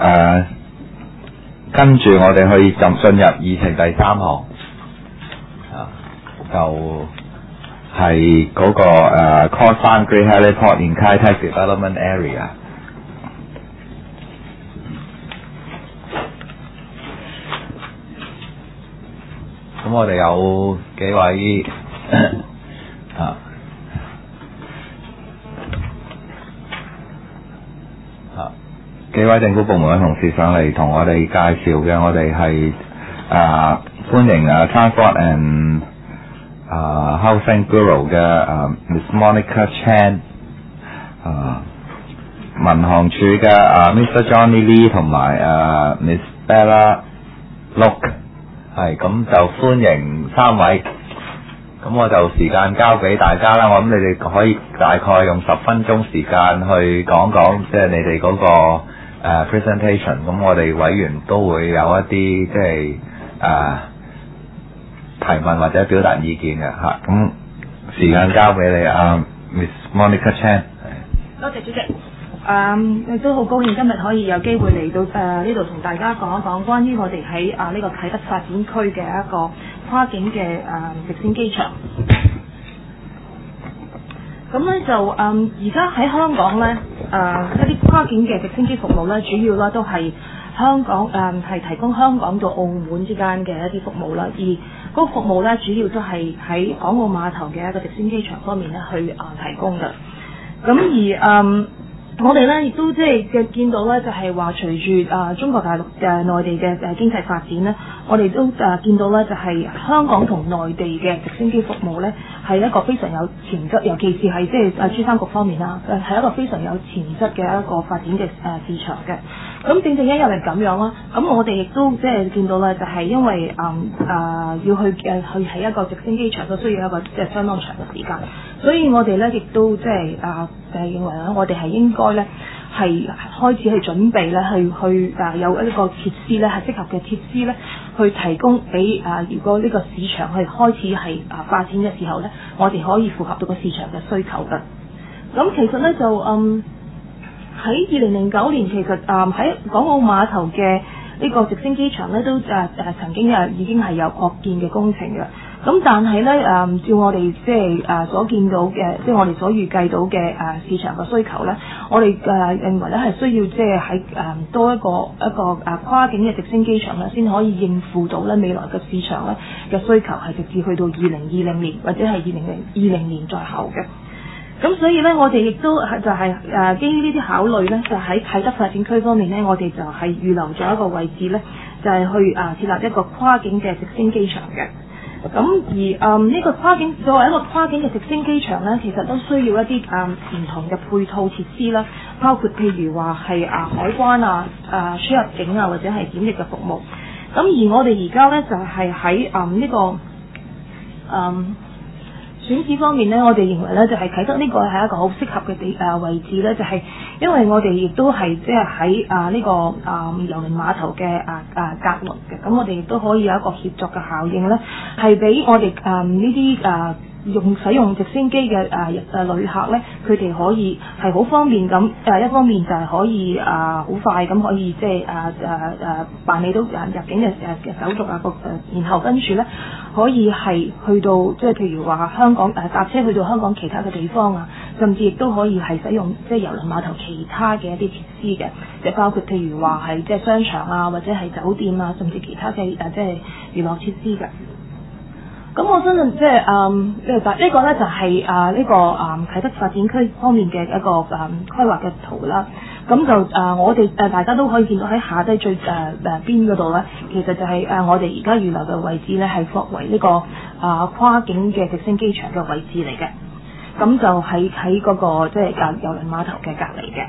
跟住我哋去進入議程第3項，就係嗰個Call Sign Great Heliport in Kai Tak Development Area。咁我哋有幾位幾位政府部門嘅同事上嚟同我哋介紹嘅，我哋係歡迎Transport and Housing Bureau 嘅Miss Monica Chan， 民航處嘅Mr. Johnny Lee 同埋Miss Bella Look， 係咁就歡迎3位。咁我就時間交俾大家啦，我諗你哋可以大概用10分鐘時間去講講，即係你哋嗰個presentation。咁我哋委員都會有一啲即係提問或者表達意見嘅嚇。咁時間交俾你Miss Monica Chan。 多謝主席。亦都好高興今日可以有機會嚟到呢度同大家講一講關於我哋喺呢個啟德發展區嘅一個跨境嘅直升機場。咁咧就而家喺香港咧一啲跨境嘅直升機服務咧，主要咧都係香港係提供香港到澳門之間嘅一啲服務啦，而嗰個服務咧主要都係喺港澳碼頭嘅一個直升機場方面咧去提供嘅。咁而我哋咧亦都即係見到咧，就係話隨住中國大陸內地嘅經濟發展咧，我哋都見到咧，就係香港同內地嘅直升機服務咧係一個非常有潛質，尤其是係即係珠三角方面啦，係一個非常有潛質嘅一個發展嘅市場嘅。咁正正因為咁樣啦，咁我哋亦都即係見到咧，就係因為要去起一個直升機場都需要一個即係相當長嘅時間，所以我哋咧亦都即係認為咧，我哋係應該咧係開始去準備咧，去有一個設施咧係適合嘅設施咧，去提供俾如果呢個市場去開始係發展嘅時候咧，我哋可以符合到個市場嘅需求嘅。咁其實咧就喺2009年，其實喺港澳碼頭嘅呢個直升機場咧都曾經已經係有擴建嘅工程嘅。咁但係咧照我哋即係所見到嘅，即係我哋所預計到嘅市場嘅需求咧，我哋認為咧係需要即係喺多一個跨境嘅直升機場咧，先可以應付到咧未來嘅市場咧嘅需求，係直至去到2020年或者係2020年在後嘅。咁所以咧，我哋亦都就係基於呢啲考慮咧，就喺啟德發展區方面咧，我哋就係預留咗一個位置咧，就係去設立一個跨境嘅直升機場嘅。咁而呢個作為一個跨境嘅直升機場咧，其實都需要一啲唔同嘅配套設施啦，包括譬如話係海關出入境或者係檢疫嘅服務。咁而我哋而家咧就係喺呢個選址方面咧，我哋認為咧就係啟德呢個係一個好適合嘅位置咧，就係因為我哋亦都係即係喺呢個郵輪碼頭嘅隔鄰嘅，咁我哋亦都可以有一個協作嘅效應咧，係俾我哋呢啲使用直升機嘅旅客咧，佢哋可以係好方便咁一方面就係可以好快咁可以即係辦理到入境嘅手續然後跟住咧可以係去到即係譬如話香港搭車去到香港其他嘅地方甚至亦都可以係使用即係郵輪碼頭其他嘅一啲設施嘅，即係包括譬如話係即係商場或者係酒店甚至其他嘅即係娛樂設施嘅。咁我相信即係呢個咧就係呢個啟德發展區方面嘅一個規劃嘅圖啦。咁就我哋大家都可以見到喺下低最邊嗰度咧，其實就係我哋而家預留嘅位置咧，係作為呢個跨境嘅直升機場嘅位置嚟嘅。咁就喺嗰個即係郵輪碼頭嘅隔離嘅。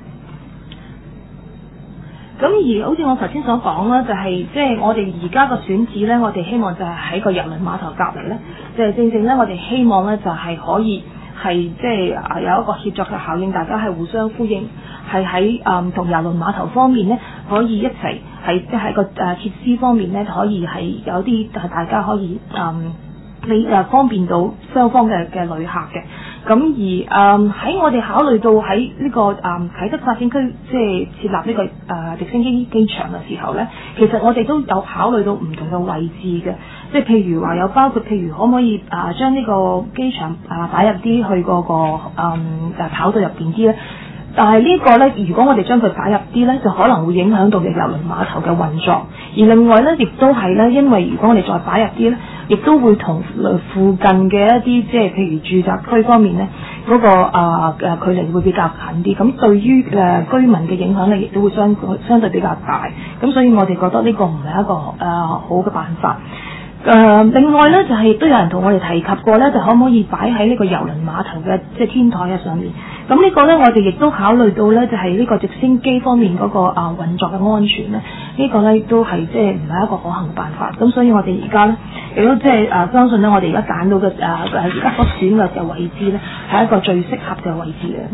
咁而好似我頭先所講啦，就係即係我哋而家個選址咧，我哋希望就係喺個郵輪碼頭隔離咧，就係正正咧，我哋希望咧就係可以係即係有一個協作嘅效應，大家係互相呼應，係喺同郵輪碼頭方面咧可以一齊係即係個設施方面咧可以係有啲大家可以方便到雙方嘅旅客嘅。 咁而喺我哋考慮到喺呢個啟德發展區即係設立呢個直升機場嘅時候咧，其實我哋都有考慮到唔同嘅位置嘅，即係譬如話有包括譬如可唔可以將呢個機場擺入啲去嗰個跑道入邊啲咧。但係呢個咧，如果我哋將佢擺入啲咧，就可能會影響到嘅郵輪碼頭嘅運作。而另外咧，亦都係咧，因為如果我哋再擺入啲咧，亦都會同附近嘅一啲即係譬如住宅區方面咧，嗰個距離會比較近啲。咁對於居民嘅影響咧，亦都會相對比較大。咁所以我哋覺得呢個唔係一個好嘅辦法。另外咧就係都有人同我哋提及過咧，就可唔可以擺喺呢個郵輪碼頭嘅即係天台嘅上面？咁呢個咧我哋亦都考慮到咧，就係呢個直升機方面嗰個運作嘅安全咧，呢個咧亦都係即係唔係一個可行嘅辦法。咁所以我哋而家咧亦都即係相信咧，我哋而家揀到嘅而家所選嘅位置咧，係一個最適合嘅位置嘅。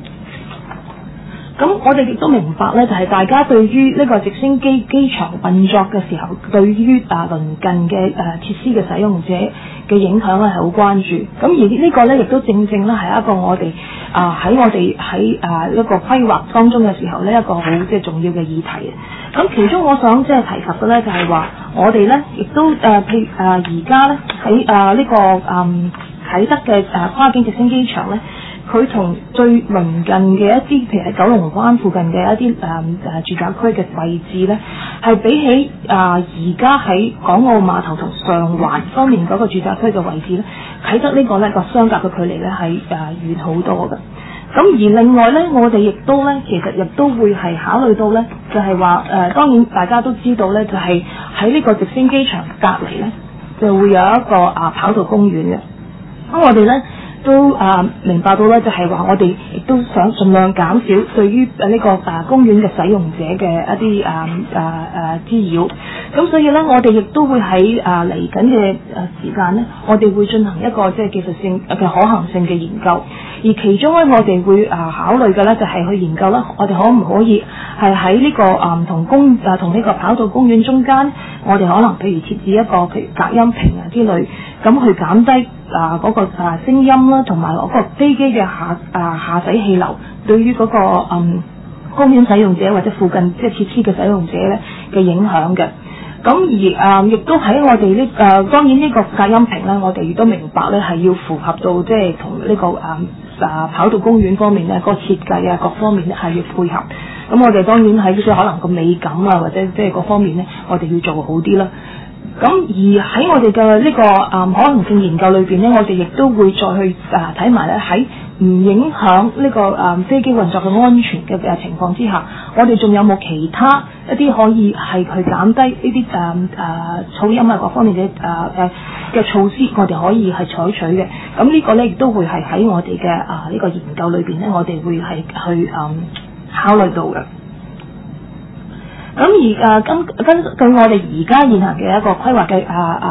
咁我哋亦都明白咧，就係大家對於呢個直升機機場運作嘅時候，對於鄰近嘅設施嘅使用者嘅影響咧係好關注。咁而呢個咧亦都正正咧係一個我哋喺我哋喺一個規劃當中嘅時候咧一個好即係重要嘅議題嘅。咁其中我想即係提及嘅咧就係話，我哋咧亦都譬如而家咧喺呢個啟德嘅跨境直升機場咧。佢同最鄰近嘅一啲，譬如喺九龍灣附近嘅一啲住宅區嘅位置咧，係比起而家喺港澳碼頭同上環方面嗰個住宅區嘅位置咧，啟德呢個咧個相隔嘅距離咧係遠好多嘅。咁而另外咧，我哋亦都咧，其實亦都會係考慮到咧，就係話當然大家都知道咧，就係喺呢個直升機場隔離咧，就會有一個跑道公園嘅。咁我哋咧。都明白到咧，就係話我哋亦都想盡量減少對於呢個公園嘅使用者嘅一啲滋擾。咁所以咧，我哋亦都會喺嚟緊嘅時間咧，我哋會進行一個即係技術性嘅可行性嘅研究。而其中咧，我哋會考慮嘅咧，就係去研究啦，我哋可唔可以係喺呢個同呢個跑道公園中間，我哋可能譬如設置一個譬如隔音屏之類，咁去減低嗰個聲音啦，同埋嗰個飛機嘅下駛氣流對於嗰個公園使用者或者附近即係設施嘅使用者咧嘅影響嘅。咁而亦都喺我哋當然呢個隔音屏咧，我哋亦都明白咧係要符合到即係同呢個跑道公園方面咧個設計各方面咧係要配合。咁我哋當然喺即係可能個美感或者即係各方面咧，我哋要做好啲啦。咁而喺我哋嘅呢個可能性研究裏邊咧，我哋亦都會再去睇埋咧喺唔影響呢個飛機運作嘅安全嘅情況之下，我哋仲有冇其他一啲可以係去減低呢啲噪音各方面嘅措施，我哋可以係採取嘅。咁呢個咧亦都會係喺我哋嘅呢個研究裏邊咧，我哋會係去考慮到嘅。咁而根據我哋而家現行嘅一個規劃嘅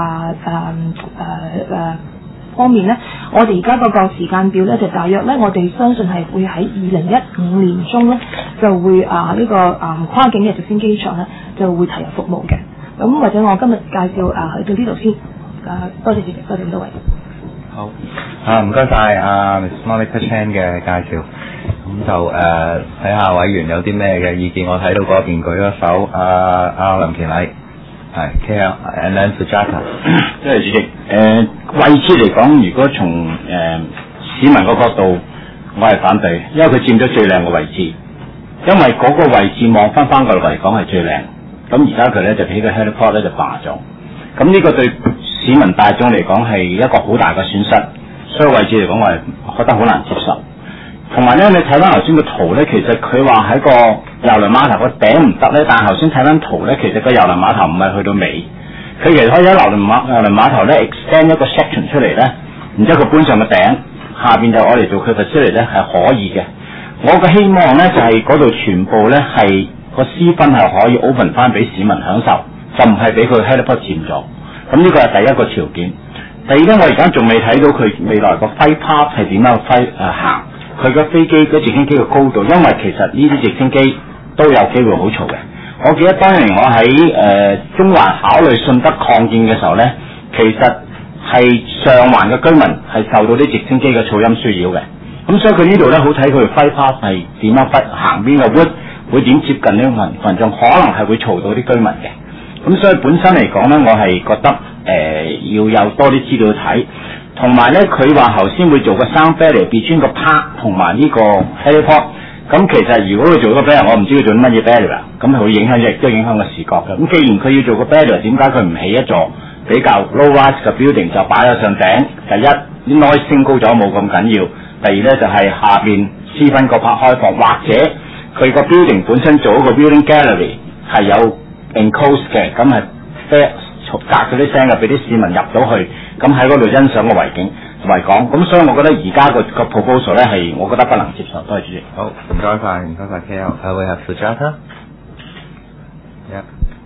方面咧，我哋而家嗰個時間表咧就大約咧，我哋相信係會喺2015年中咧就會呢個跨境嘅直升機場咧就會提入服務嘅。咁或者我今日介紹去到呢度先。多謝主席，多謝咁多位。 好，唔該晒Miss Monica Chan 嘅介紹。咁就睇下委員有啲咩嘅意見。我睇到嗰邊舉咗手，梁健禮係 KL and then Sujata。 多謝主席。位置嚟講，如果從市民個角度，我係反對，因為佢佔咗最靚嘅位置，因為嗰個位置望翻過嚟講係最靚。咁而家佢咧就俾個 heliport 咧就霸咗。咁呢個對市民大眾嚟講係一個好大嘅損失，所以位置嚟講我係覺得好難接受。同埋咧，你睇翻頭先個圖咧，其實佢話喺個郵輪碼頭個頂唔得咧，但係頭先睇翻圖咧，其實個郵輪碼頭唔係去到尾，佢其實可以喺郵輪碼頭咧 extend 一個 section 出嚟咧，然之後佢搬上個頂，下邊就我哋做佢 facility 咧係可以嘅。我嘅希望咧就係嗰度全部咧係個私分係可以 open 翻俾市民享受，就唔係俾佢 heliport 佔咗。咁呢個係第一個條件。第二咧，我而家仲未睇到佢未來個 flight path 係點樣行。佢個飛機嗰直升機嘅高度，因為其實呢啲直升機都有機會好嘈嘅。我記得當年我喺中環考慮順德擴建嘅時候咧，其實係上環嘅居民係受到啲直升機嘅噪音騷擾嘅。咁所以佢呢度咧好睇佢 flight path 係點樣行邊個 route，會點接近呢個群眾，可能係會嘈到啲居民嘅。咁所以本身嚟講咧，我係覺得要有多啲資料睇，同埋咧佢話頭先會做個 sound barrier between 個 park 同埋呢個 heliport。咁其實如果佢做個 barrier，我唔知佢做乜嘢 barrier，咁係會影響亦都影響個視覺嘅。咁既然佢要做個 barrier，點解佢唔起一座比較 low rise 嘅 building 就擺喺上頂？第一，啲 noise 升高咗冇咁緊要；第二咧就係下邊私分個 part 開放，或者佢個 building 本身做一個 building gallery 係有 enclose 嘅，咁係隔咗啲聲嘅，俾啲市民入到去，咁喺嗰度欣賞個圍景維港。咁所以我覺得而家個 proposal 咧係我覺得不能接受。多謝主席。 好，唔該晒，唔該晒 KL。We have Sujata. Yeah.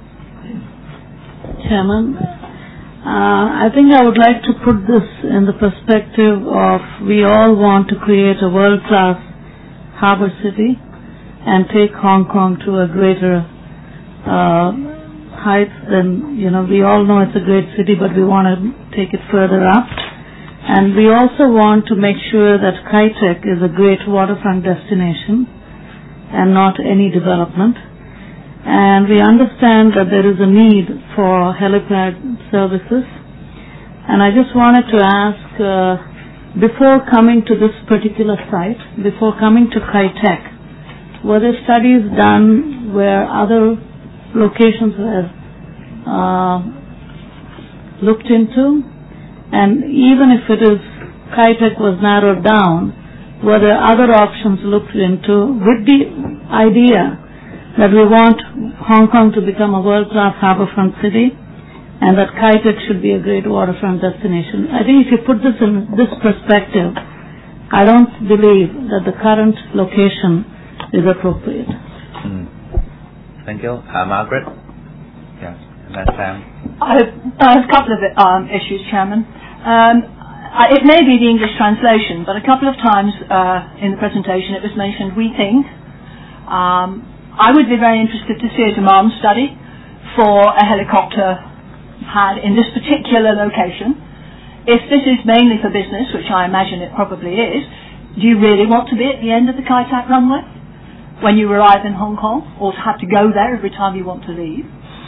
Chairman, I think I would like to put this in the perspective of we all want to create a world-class harbor city and take Hong Kong to a greater heights than, we all know it's a great city, but we want to take it further up. And we also want to make sure that Kai Tak is a great waterfront destination and not any development. And we understand that there is a need for helipad services. And I just wanted to ask, before coming to this particular site, before coming to Kai Tak, were there studies done where other locations were looked into? And even if it is Kai Tak was narrowed down, were there other options looked into with the idea that we want Hong Kong to become a world-class harbourfront city and that Kai Tak should be a great waterfront destination? I think if you put this in this perspective, I don't believe that the current location is appropriate. Thank you. Margaret? Yes. And then Sam? I have a couple of issues, Chairman. It may be the English translation, but a couple of times in the presentation it was mentioned we think. I would be very interested to see a demand study for a helicopter pad in this particular location. If this is mainly for business, which I imagine it probably is, do you really want to be at the end of the Kai Tak runway when you arrive in Hong Kong, or to have to go there every time you want to leave?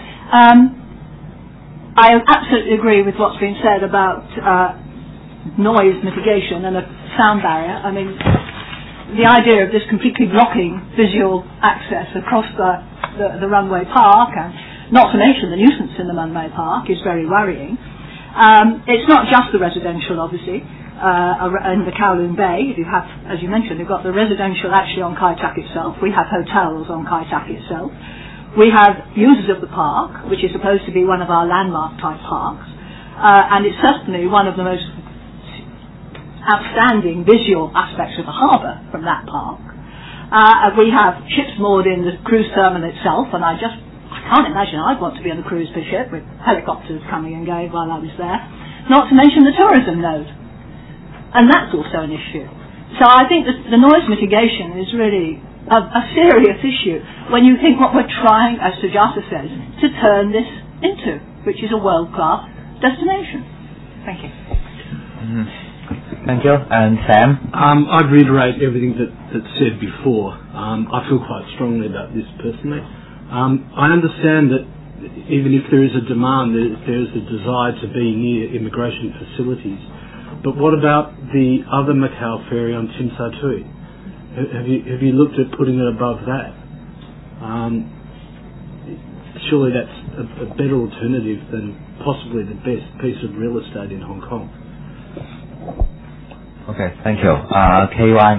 I absolutely agree with what's been said about noise mitigation and a sound barrier. I mean, the idea of this completely blocking visual access across the runway park, and not to mention the nuisance in the runway park, is very worrying. It's not just the residential, obviously, in the Kowloon Bay. You have, as you mentioned, you've got the residential actually on Kai Tak itself. We have hotels on Kai Tak itself. We have users of the park, which is supposed to be one of our landmark type parks, and it's certainly one of the most outstanding visual aspects of the harbour from that park. We have ships moored in the cruise terminal itself, and I can't imagine I'd want to be on the cruise ship with helicopters coming and going while I was there, not to mention the tourism node. And that's also an issue. So I think the noise mitigation is really a serious issue when you think what we're trying, as Sujata says, to turn this into, which is a world-class destination. Thank you. Thank you. And Sam? I'd reiterate everything that's said before. I feel quite strongly about this personally. I understand that even if there is a demand, there is a desire to be near immigration facilities. But what about the other Macau ferry on Tsim Sha Tsui? Have you looked at putting it above that? Surely that's a better alternative than possibly the best piece of real estate in Hong Kong. Okay, thank you. KY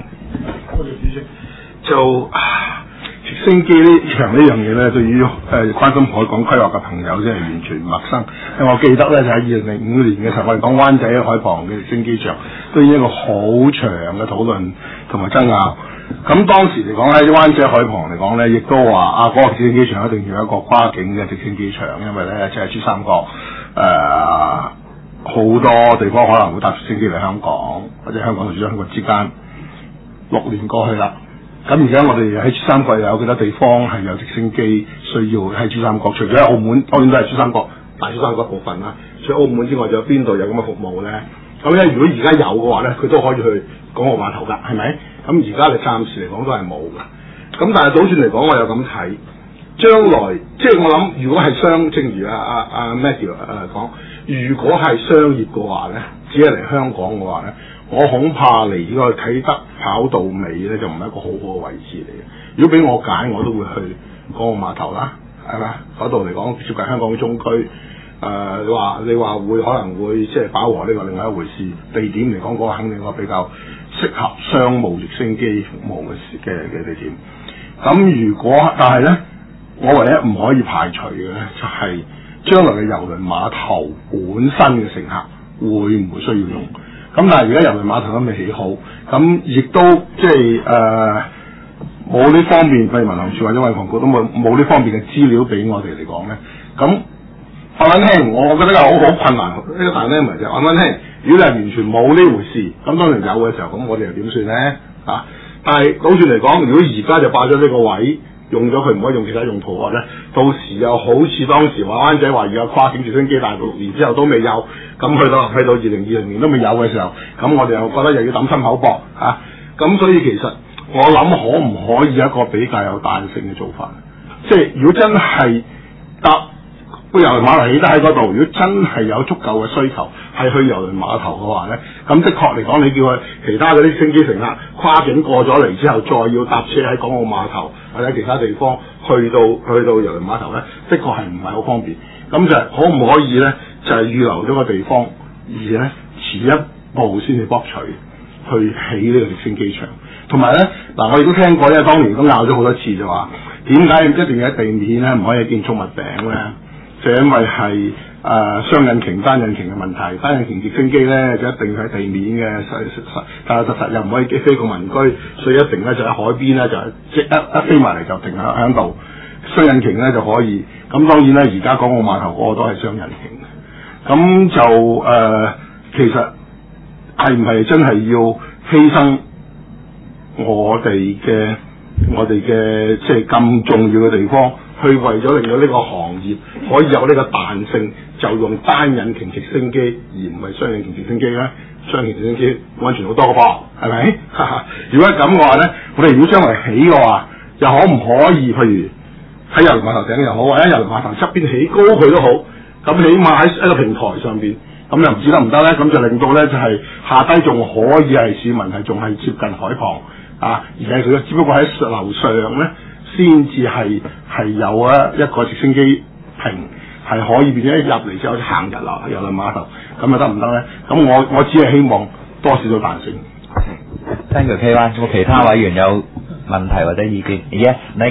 就直升機呢場呢樣嘢咧，對於關心海港規劃嘅朋友真係完全唔陌生。因為我記得咧就喺2005年嘅時候，我哋講灣仔海旁嘅直升機場，都已經一個好長嘅討論同埋爭拗。咁當時嚟講喺灣仔海旁嚟講咧，亦都話嗰個直升機場一定要有一個跨境嘅直升機場，因為咧即係珠三角好多地方可能會搭直升機嚟香港，或者香港同珠三角之間6年過去啦。咁而家我哋喺珠三角有幾多地方係有直升機需要喺珠三角？除咗喺澳門，當然都係珠三角大珠三角部分啦。 除澳門之外，仲有邊度有咁嘅服務咧？咁咧，如果而家有嘅話咧，佢都可以去港澳碼頭㗎，係咪？咁而家你暫時嚟講都係冇㗎。咁但係倒轉嚟講，我又咁睇，將來即係我諗，如果係正如阿 Matthew 講，如果係商業嘅話咧，只係嚟香港嘅話咧，我恐怕嚟呢個啟德跑道尾咧，就唔係一個好好嘅位置嚟嘅。如果俾我揀，我都會去港澳碼頭啦，係咪？嗰度嚟講接近香港嘅中區。你話會可能會即係飽和呢個另外一回事。地點嚟講，嗰個肯定個比較適合商務直升機服務嘅地點。咁但係咧，我唯一唔可以排除嘅咧，就係將來嘅郵輪碼頭本身嘅乘客會唔會需要用？咁但係而家郵輪碼頭都未起好，咁亦都即係冇呢方面，譬如民航處或者運房局都冇呢方面嘅資料俾我哋嚟講咧，咁。我諗聽，我覺得好困難。呢個大 lemon 就我諗聽，如果你係完全冇呢回事，咁當然有嘅時候，咁我哋又點算咧？但係倒轉嚟講，如果而家就霸咗呢個位，用咗佢唔可以用其他用途嘅話咧，到時又好似當時話灣仔話要有跨境直升機，但係6年之後都未有，咁去到2020年都未有嘅時候，咁我哋又覺得又要抌心口搏嚇。咁所以其實我諗可唔可以一個比較有彈性嘅做法？即係如果真係搭個郵輪碼頭起得喺嗰度，如果真係有足夠嘅需求係去郵輪碼頭嘅話咧，咁的確嚟講，你叫佢其他嗰啲升機乘客跨境過咗嚟之後，再要搭車喺港澳碼頭或者其他地方去到郵輪碼頭咧，的確係唔係好方便。咁就可唔可以咧？就係預留咗個地方，而咧遲一步先至博取去起呢個直升機場。同埋咧，我亦都聽過咧，當年都拗咗好多次就話，點解一定要喺地面咧，唔可以建築物頂咧？就因為係雙引擎、單引擎嘅問題，單引擎直升機咧就一定喺地面嘅，但係實又唔可以飛過民居，所以一定咧就喺海邊咧就即一飛埋嚟就停喺度。雙引擎咧就可以，咁當然咧而家港澳碼頭嗰個都係雙引擎嘅，咁就其實係唔係真係要犧牲我哋嘅即係咁重要嘅地方？去為咗令到呢個行業可以有呢個彈性，就用單引擎直升機而唔係雙引擎直升機咧。雙引擎直升機安全好多嘅噃，係咪？如果係咁嘅話咧，我哋如果將來起嘅話，又可唔可以譬如喺郵輪碼頭頂又好，或者郵輪碼頭側邊起高佢都好，咁起碼喺一個平台上邊，咁又唔知得唔得咧？咁就令到咧就係下低仲可以係市民係仲係接近海旁而係佢只不過喺樓上咧。先至係有一個直升機坪係可以變咗一入嚟之後行入郵輪碼頭，咁又得唔得咧？咁我只係希望多少少彈性。 Thank you, KY。有冇其他委員有問題或者意見 ？Yes, Nick.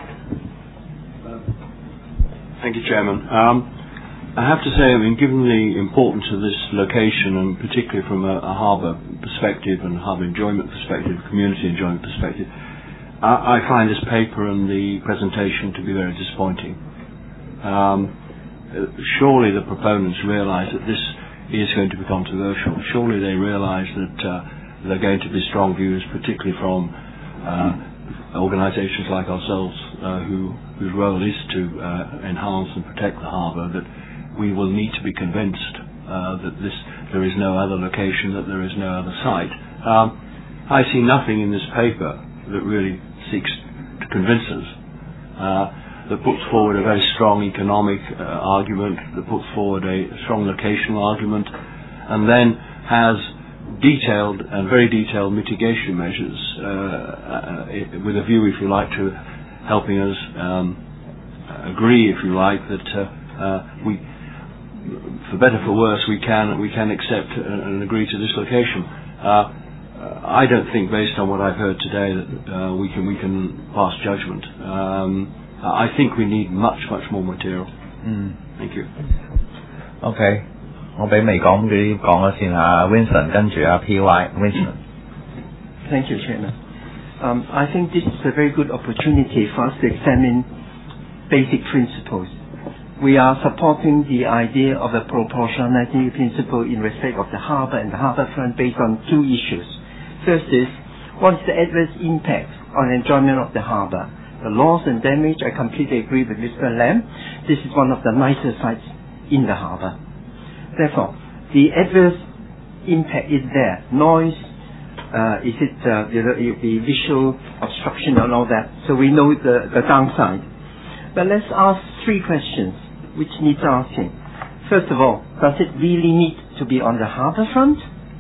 Thank you, Chairman. I have to say, given the importance of this location, and particularly from a harbour perspective and harbour enjoyment perspective, community enjoyment perspective, I find this paper and the presentation to be very disappointing. Surely the proponents realise that this is going to be controversial. Surely they realise that there are going to be strong views, particularly from organisations like ourselves, whose role is to enhance and protect the harbour, that we will need to be convinced that there is no other location, that there is no other site. I see nothing in this paper that really seeks to convince us, that puts forward a very strong economic argument, that puts forward a strong locational argument, and then has detailed and very detailed mitigation measures with a view, if you like, to helping us agree, if you like, that we, for better for worse, we can accept and agree to this location. I don't think, based on what I've heard today, that we can pass judgment. I think we need much more material. Thank you. OK， 我俾未講嗰啲講咗先嚇 ，Vincent 跟住阿 PY Vincent。 Thank you, Chairman. I think this is a very good opportunity for us to examine basic principles. We are supporting the idea of a proportionality principle in respect of the harbour and the harbour front based on two issues. First is, what is the adverse impact on enjoyment of the harbour? The loss and damage, I completely agree with Mr. Lam. This is one of the nicer sites in the harbour. Therefore, the adverse impact is there. Noise, is it, it'll be visual obstruction and all that. So we know the downside. But let's ask 3 questions which needs asking. First of all, does it really need to be on the harbour front,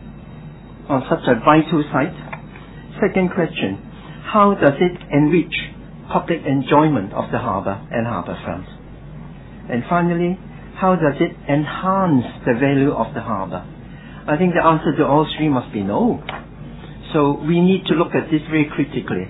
on such a vital site? Second question, how does it enrich public enjoyment of the harbour and harbour front? And finally, how does it enhance the value of the harbour? I think the answer to all 3 must be no. So we need to look at this very critically.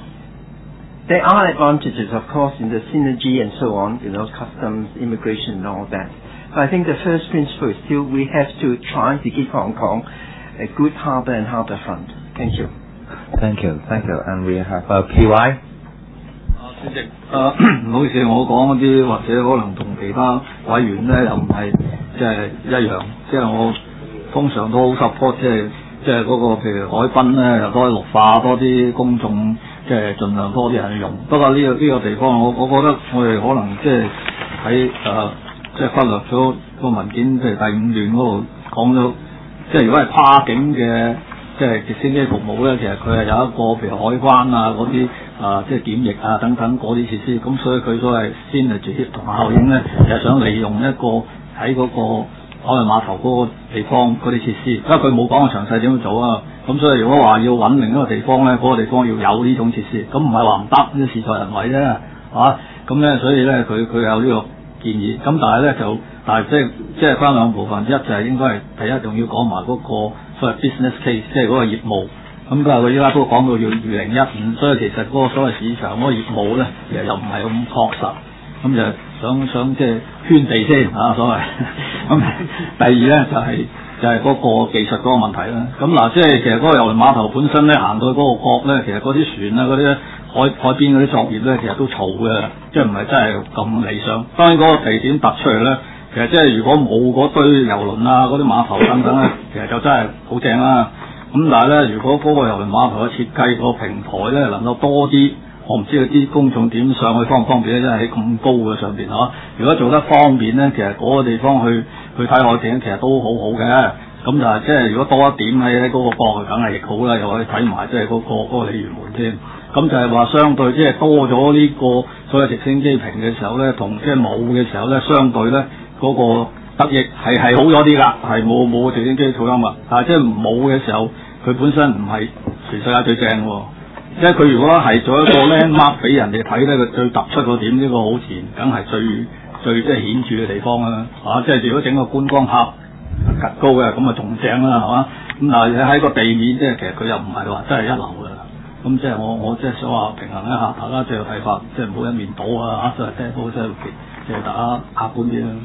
There are advantages, of course, in the synergy and so on, customs, immigration and all that. But I think the first principle is still we have to try to give Hong Kong a good harbour and harbour front. Thank you. Thank you. And we have PY。 主席，唔好意思，我講嗰啲或者可能同其他委員咧又唔係即係一樣，即係我通常都好 support 即係嗰個譬如海濱咧又多啲綠化，多啲公眾即係盡量多啲人去用。不過呢個地方我覺得我哋可能即係喺即係忽略咗個文件，譬如第5段嗰度講咗，即係如果係跨境嘅即係直升機服務咧，其實佢係有一個譬如海關啊嗰啲即係檢疫啊等等嗰啲設施，咁所以佢所謂synergy同效應咧，就係想利用一個喺嗰個海運碼頭嗰個地方嗰啲設施，因為佢冇講詳細點樣做啊。咁所以如果話要揾另一個地方咧，嗰個地方要有呢種設施，咁唔係話唔得，呢事在人為啫，係嘛？咁咧，所以咧佢有呢個建議。咁但係即係分兩部分，一就係應該係第一，仲要講埋嗰個所謂 business case， 即係嗰個業務。咁但係佢依家都講到要2015，所以其實嗰個所謂市場嗰個業務咧，其實又唔係咁確實。咁就想即係圈地先所謂。咁第二咧就係嗰個技術嗰個問題啦。咁即係其實嗰個郵輪碼頭本身咧，行到去嗰個角咧，其實嗰啲船啊嗰啲海邊嗰啲作業咧，其實都嘈嘅，即係唔係真係咁理想。當然嗰個地點突出嚟咧，其實即係如果冇嗰堆郵輪啊嗰啲碼頭等等咧，其實就真係好正啦。咁但係咧，如果嗰個郵輪碼頭嘅設計個平台咧能夠多啲，我唔知佢啲公眾點上去方唔方便咧，真係喺咁高嘅上邊如果做得方便咧，其實嗰個地方去睇海景其實都好好嘅。咁就係即係如果多一點喺嗰個角，梗係亦好啦，又可以睇埋即係嗰個鯉魚門添。咁就係話相對即係多咗呢個所謂直升機坪嘅時候咧，同即係冇嘅時候咧，相對咧嗰個得益係好咗啲㗎，係冇直升機噪音啊。但係即係冇嘅時候，佢本身唔係全世界最正喎。即係佢如果係做一個 landmark 俾人哋睇咧，佢最突出個點呢個好自然，梗係最即係顯著嘅地方啦。即係如果整個觀光塔趌高嘅，咁啊仲正啦，係嘛？咁但係喺個地面即係其實佢又唔係話真係一流嘅。咁即係我即係想話平衡一下大家即係睇法，即係唔好一面倒即係聽好即係大家客觀啲啦。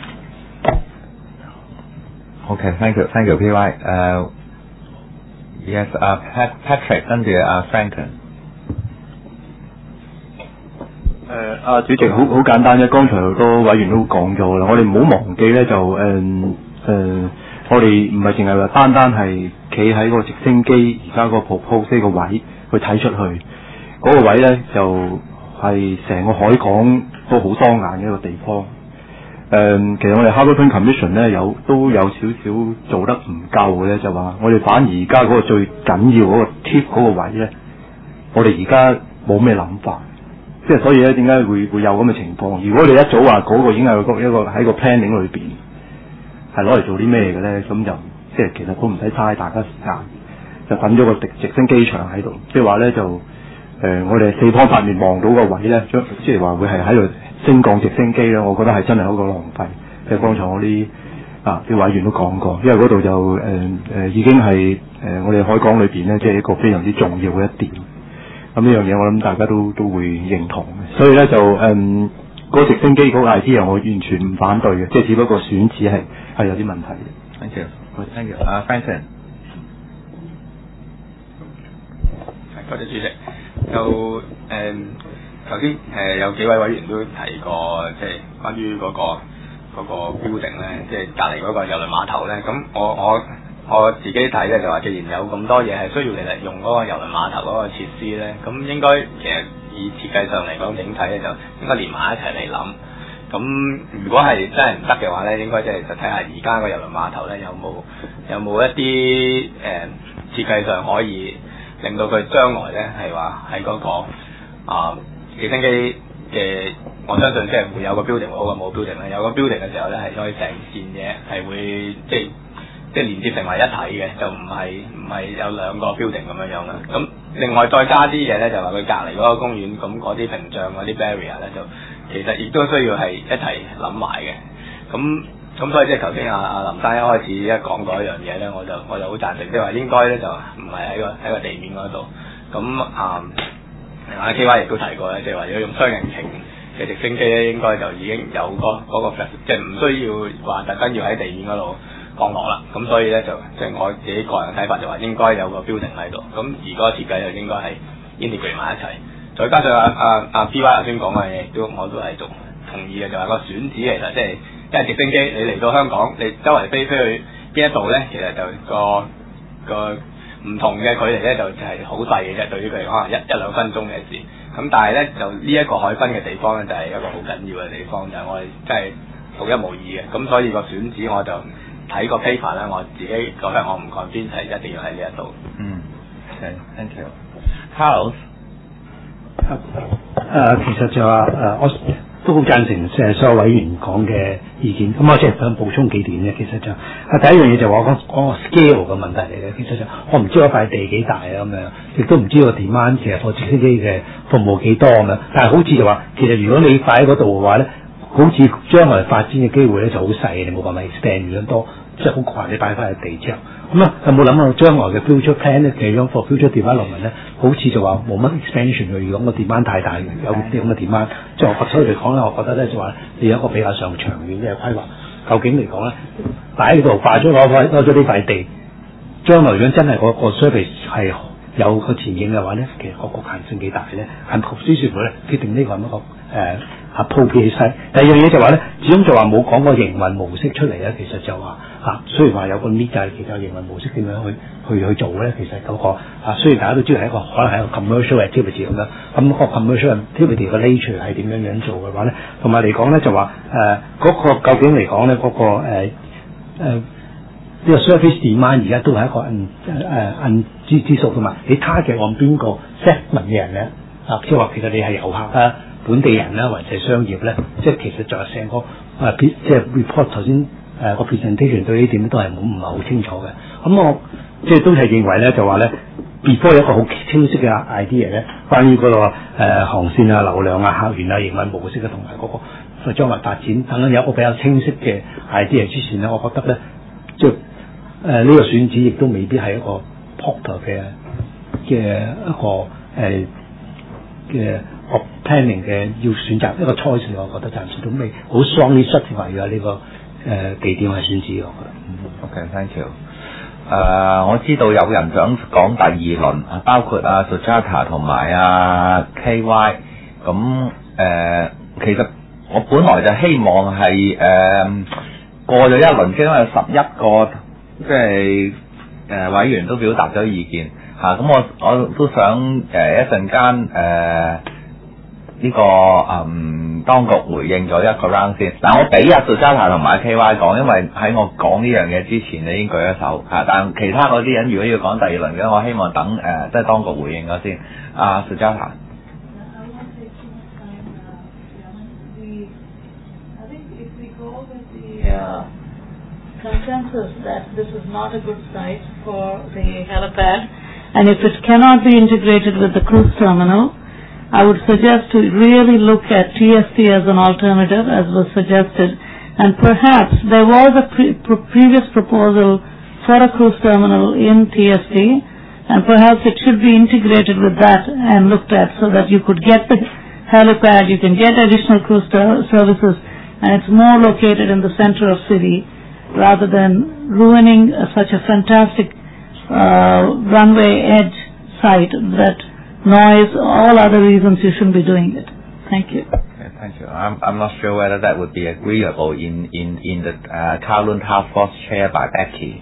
Okay, thank you, PY. Yes, Patrick 跟住Franklin。 主席好簡單啫，剛才好多委員都講咗啦，我哋唔好忘記咧就我哋唔係淨係話單係企喺個直升機而家個 propose 個位去睇出去，嗰個位咧就係成個海港都好當眼嘅一個地方。其實我哋 Harbour Commission 咧都有少少做得唔夠嘅咧，就話我哋反而而家嗰個最緊要嗰個 tip 嗰個位咧，我哋而家冇咩諗法。即係所以咧，點解會有咁嘅情況？如果你一早話嗰個已經係一個喺個 planning 裏邊係攞嚟做啲咩嘅咧，咁就即係其實都唔使嘥大家時間，就等咗個直升機場喺度。即係話咧就我哋四方八面望到個位咧，即係話會係喺度升降直升機咧，我覺得係真係一個浪費。即係剛才我啲委員都講過，因為嗰度就已經係我哋海港裏邊咧，即係一個非常之重要嘅一點。咁呢樣嘢我諗大家都會認同嘅，所以咧就嗰個直升機嗰個 idea 我完全唔反對嘅，即係只不過選址係有啲問題嘅。 Thank you. Thank you. Franklin。 多謝主席。就頭先有幾位委員都提過，即係關於嗰個 building 咧，即係隔離嗰個郵輪碼頭咧。咁我自己睇咧就話，既然有咁多嘢係需要你嚟用嗰個郵輪碼頭嗰個設施咧，咁應該其實以設計上嚟講，整體咧就應該連埋一齊嚟諗。 咁如果係真係唔得嘅話咧，應該即係就睇下而家個郵輪碼頭咧有冇一啲設計上可以令到佢將來咧係話喺嗰個直升機嘅，我相信即係會有個 building 會好過冇 building 咧。有個 building 嘅時候咧，係可以成件嘢係會即係連接成為一體嘅，就唔係有兩個 building 咁樣啦。咁另外再加啲嘢咧，就話佢隔離嗰個公園，咁嗰啲屏障嗰啲 barrier 咧，就其實亦都需要係一齊諗埋嘅。咁所以即係頭先阿林生一開始一講嗰一樣嘢咧，我就好贊成，即係話應該咧就唔係喺個地面嗰度。咁阿 KY 亦都提過咧，即係話如果用雙引擎嘅直升機咧，應該就已經有嗰個即係唔需要話特登要喺地面嗰度降落啦。咁所以咧就即係我自己個人睇法就話應該有個 building 喺度。咁而嗰個設計就應該係 integrate 埋一齊。再加上阿 PY 頭先講嘅嘢，我都係同意嘅，就係個選址其實即係因為直升機你嚟到香港，你周圍飛去邊一度咧，其實就個唔同嘅距離咧就係好細嘅啫，對於佢可能一兩分鐘嘅事。咁但係咧就呢一個海濱嘅地方咧就係一個好緊要嘅地方，就係我哋真係獨一無二嘅。咁所以個選址我就睇個 paper 咧，我自己覺得我唔 convince 係一定要喺呢一度。 OK，thank you。Carlos， 其實就話我都好贊成所有委員講嘅意見。咁我即係想補充幾點啫。其實就第一樣嘢就話講個 scale 嘅問題嚟嘅。其實就我唔知嗰塊地幾大啊咁樣，亦都唔知個 demand 其實個直升機嘅服務幾多咁樣。但係好似就話，其實如果你擺喺嗰度嘅話咧，好似將來發展嘅機會咧就好細嘅，你冇辦法 expand 咁多，即係好快你擺翻喺地之後。咁有冇諗到將來嘅 future plan 咧？其實for future development 咧，好似就話冇乜 expansion 嘅。如果個 demand 太大，有啲咁嘅 demand，即係所以嚟講咧，我覺得咧就話你有一個比較上長遠嘅規劃。究竟嚟講咧，擺喺度擺咗攞咗呢塊地，將來如果真係個 service 係有個前景嘅話咧，其實個局限性幾大咧？係合適説咧，決定呢個係一個appropriate site。第二樣嘢就話咧，始終就話冇講個營運模式出嚟咧，其實就話。雖然話有個 need， 但係其實營運模式點樣去做咧？其實嗰個雖然大家都知道係一個可能係一個 commercial activity 咁樣，咁個 commercial activity 嘅 nature 係點樣做嘅話咧，同埋嚟講咧就話嗰個究竟嚟講咧嗰個呢個 service demand 而家都係一個知數，同埋你 target 按邊個 segment 嘅人咧即係話其實你係遊客啊、本地人啦，或者係商業咧，即係其實就係成個即係 report 頭先。個 presentation 對呢點都係唔係好清楚嘅，咁我即係都係認為咧就話咧 before 有一個好清晰嘅 idea 咧，關於嗰個航線啊、流量啊、客源啊、營運模式啊，同埋嗰個將來發展等等有一個比較清晰嘅 idea 之前咧，我覺得咧即係呢個選址亦都未必係一個 proper 嘅一個嘅 planning 嘅要選擇一個 choice， 我覺得暫時都未好 strongly justify 咗呢個。地點係選址，我覺得。 OK，thank you。我知道有人想講第二輪，包括Sujata 同埋KY。咁其實我本來就希望係過咗一輪，因為11個即係委員都表達咗意見嚇。咁我都想一陣間呢個當局回應咗一個 round 先，但我俾Sujata 同埋 KY 講，因為喺我講呢樣嘢之前，你已經舉咗手嚇。但其他嗰啲人如果要講第二輪嘅，我希望等即係當局回應咗先。Sujata。 Consensus that this is not a good site for the helipad, and if it cannot be integrated with the cruise terminal, I would suggest to really look at TST as an alternative, as was suggested, and perhaps there was a previous proposal for a cruise terminal in TST, and perhaps it should be integrated with that and looked at so that you could get the helipad, you can get additional cruise services, and it's more located in the center of city rather than ruining such a fantastic runway edge site that noise, all other reasons you shouldn't be doing it. Thank you. Okay, thank you. I'm not sure whether that would be agreeable in the Kowloon Task Force chair by Becky.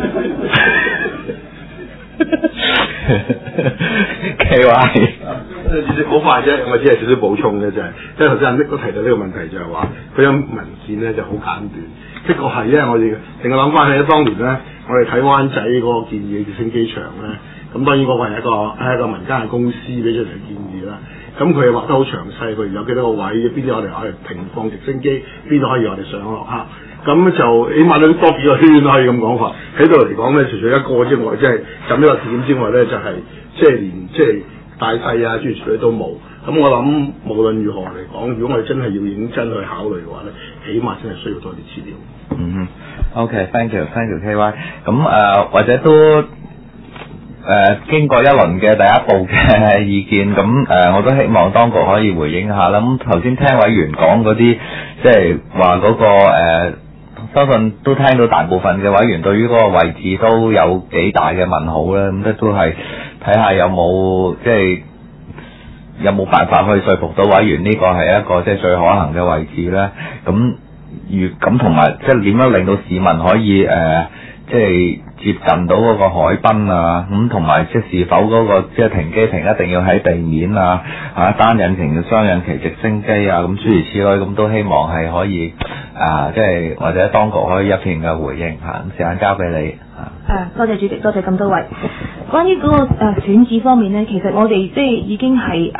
KY. 主席好快啫，我只係少少補充嘅就係，即係頭先阿 Nick 都提到呢個問題，就係話佢有文件咧就好簡短，的確係因為我哋令我諗翻起當年咧，我哋睇灣仔嗰個建議嘅直升機場咧，咁當然嗰個係一個民間嘅公司俾出嚟嘅建議啦。咁佢又畫得好詳細，佢有幾多個位，邊啲我哋可以停放直升機，邊度可以我哋上落客。咁就起碼都多幾個圈可以咁講法。喺度嚟講咧，除咗一個之外，即係咁呢個點之外咧，就係即係連即係大細啊諸如此類都冇。咁我諗無論如何嚟講，如果我哋真係要認真去考慮嘅話咧，起碼真係需要多啲資料。 嗯哼 ，OK，thank you KY。咁或者都經過一輪嘅第一步嘅意見，咁我都希望當局可以回應下啦。咁頭先聽委員講嗰啲，即係話嗰個相信都聽到大部分嘅委員對於嗰個位置都有幾大嘅問號啦。咁都係睇下有冇即係有冇辦法去說服到委員呢個係一個即係最可行嘅位置咧。咁同埋即係點樣令到市民可以即係接近到嗰個海濱啊，咁同埋即係是否嗰個即係停機坪一定要喺地面啊，單引擎嘅雙引擎直升機啊，咁諸如此類，咁都希望係可以即係或者當局可以一片嘅回應嚇。咁時間交俾你多謝主席，多謝咁多位。關於嗰個選址方面呢，其實我哋即係已經係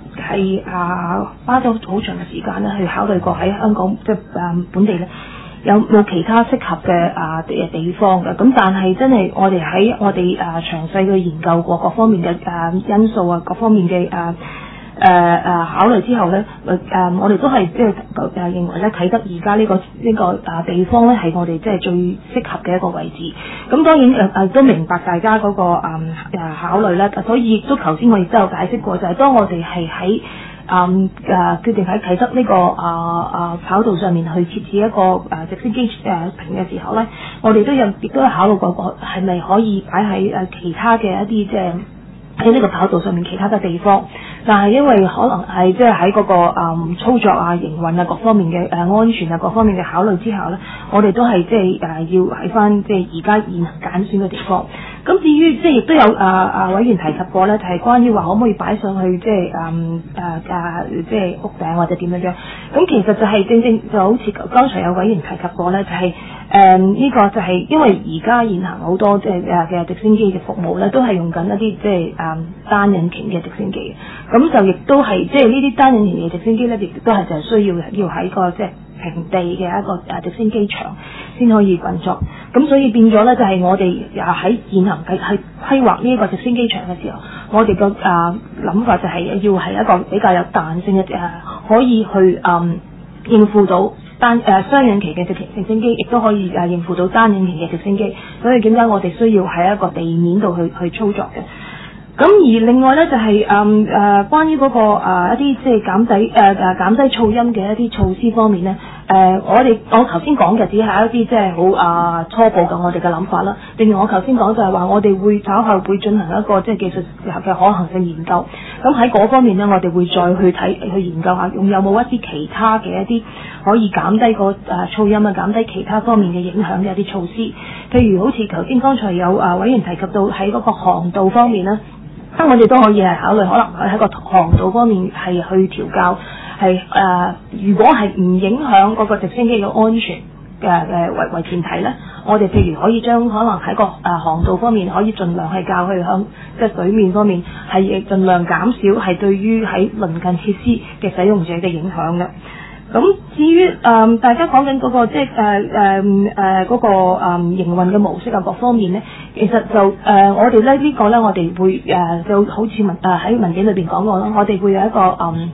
花咗好長嘅時間咧去考慮過喺香港即係本地咧。有冇其他適合嘅地方嘅？咁但係真係我哋喺我哋詳細去研究過各方面嘅因素啊，各方面嘅考慮之後咧，我哋都係即係認為咧啟德而家呢個地方咧係我哋即係最適合嘅一個位置。咁當然都明白大家嗰個考慮啦，所以亦都頭先我亦都有解釋過，就係當我哋係喺決定喺啟德呢個跑道上面去設置一個直升機坪嘅時候咧，我哋亦都有考慮過係咪可以擺喺其他嘅一啲即係喺呢個跑道上面其他嘅地方，但係因為可能係即係喺嗰個操作啊、營運啊各方面嘅安全啊各方面嘅考慮之下咧，我哋都係即係要喺翻即係而家現行揀選嘅地方。咁至於即係亦都有委員提及過咧，就係關於話可唔可以擺上去即係即係屋頂或者點樣樣。咁其實就係正正就好似剛才有委員提及過咧，就係呢個就係因為而家現行好多即係嘅直升機嘅服務咧，都係用緊一啲即係單引擎嘅直升機。咁就亦都係即係呢啲單引擎嘅直升機咧，亦都係就係需要喺個即係平地嘅一個直升機場先可以運作。咁所以變咗咧，就係我哋喺現行去規劃呢一個直升機場嘅時候，我哋個諗法就係要係一個比較有彈性嘅可以去應付到雙引擎嘅直升機，亦都可以應付到單引擎嘅直升機。所以點解我哋需要喺一個地面度去操作嘅？咁而另外咧就係關於嗰個一啲即係減低噪音嘅一啲措施方面咧，我頭先講嘅只係一啲即係好初步嘅我哋嘅諗法啦。正如我頭先講就係話，我哋會稍後會進行一個即係技術嘅可行性研究。咁喺嗰方面咧，我哋會再去研究下，有冇一啲其他嘅一啲可以減低個噪音啊、減低其他方面嘅影響嘅一啲措施。譬如好似頭先剛才有委員提及到喺嗰個航道方面咧。咁我哋都可以係考慮，可能喺個航道方面係去調校，如果係唔影響嗰個直升機嘅安全嘅為前提咧，我哋譬如可以將可能喺個航道方面可以盡量係較去向即係水面方面係盡量減少係對於喺鄰近設施嘅使用者嘅影響嘅。咁至於大家講緊嗰個即係嗰個營運嘅模式啊各方面咧，其實就我哋咧呢個咧我哋會就好似喺文件裏邊講過啦，我哋會有一個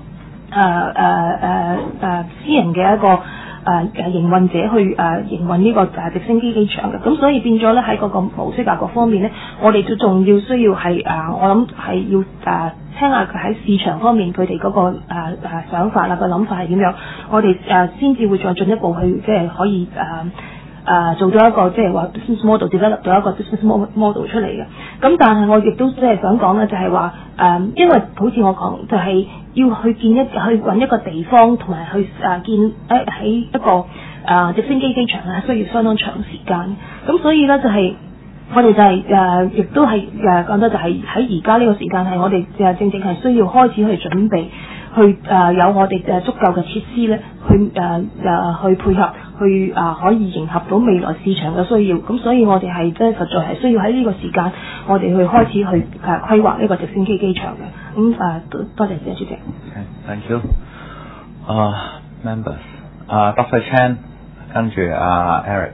私人嘅一個營運者去營運呢個直升機機場嘅。咁所以變咗咧喺嗰個模式啊各方面咧，我哋都仲要需要係我諗係要聽下佢喺市場方面佢哋嗰個想法啊個諗法係點樣，我哋先至會再進一步去即係可以做到一個即係話 business model develop 到一個 business model 出嚟嘅。咁但係我亦都即係想講咧，就係話因為好似我講就係要去揾一個地方，同埋去建喺一個直升機機場咧，需要相當長時間。咁所以咧就係我哋就係亦都係講得就係喺而家呢個時間係我哋正正係需要開始去準備，去有我哋足夠嘅設施咧，去配合，去可以迎合到未來市場嘅需要。咁所以我哋係即係實在係需要喺呢個時間，我哋去開始去規劃呢個直升機機場嘅。咁多謝主席。 Thank you. Members. Dr. Chan 跟住Eric。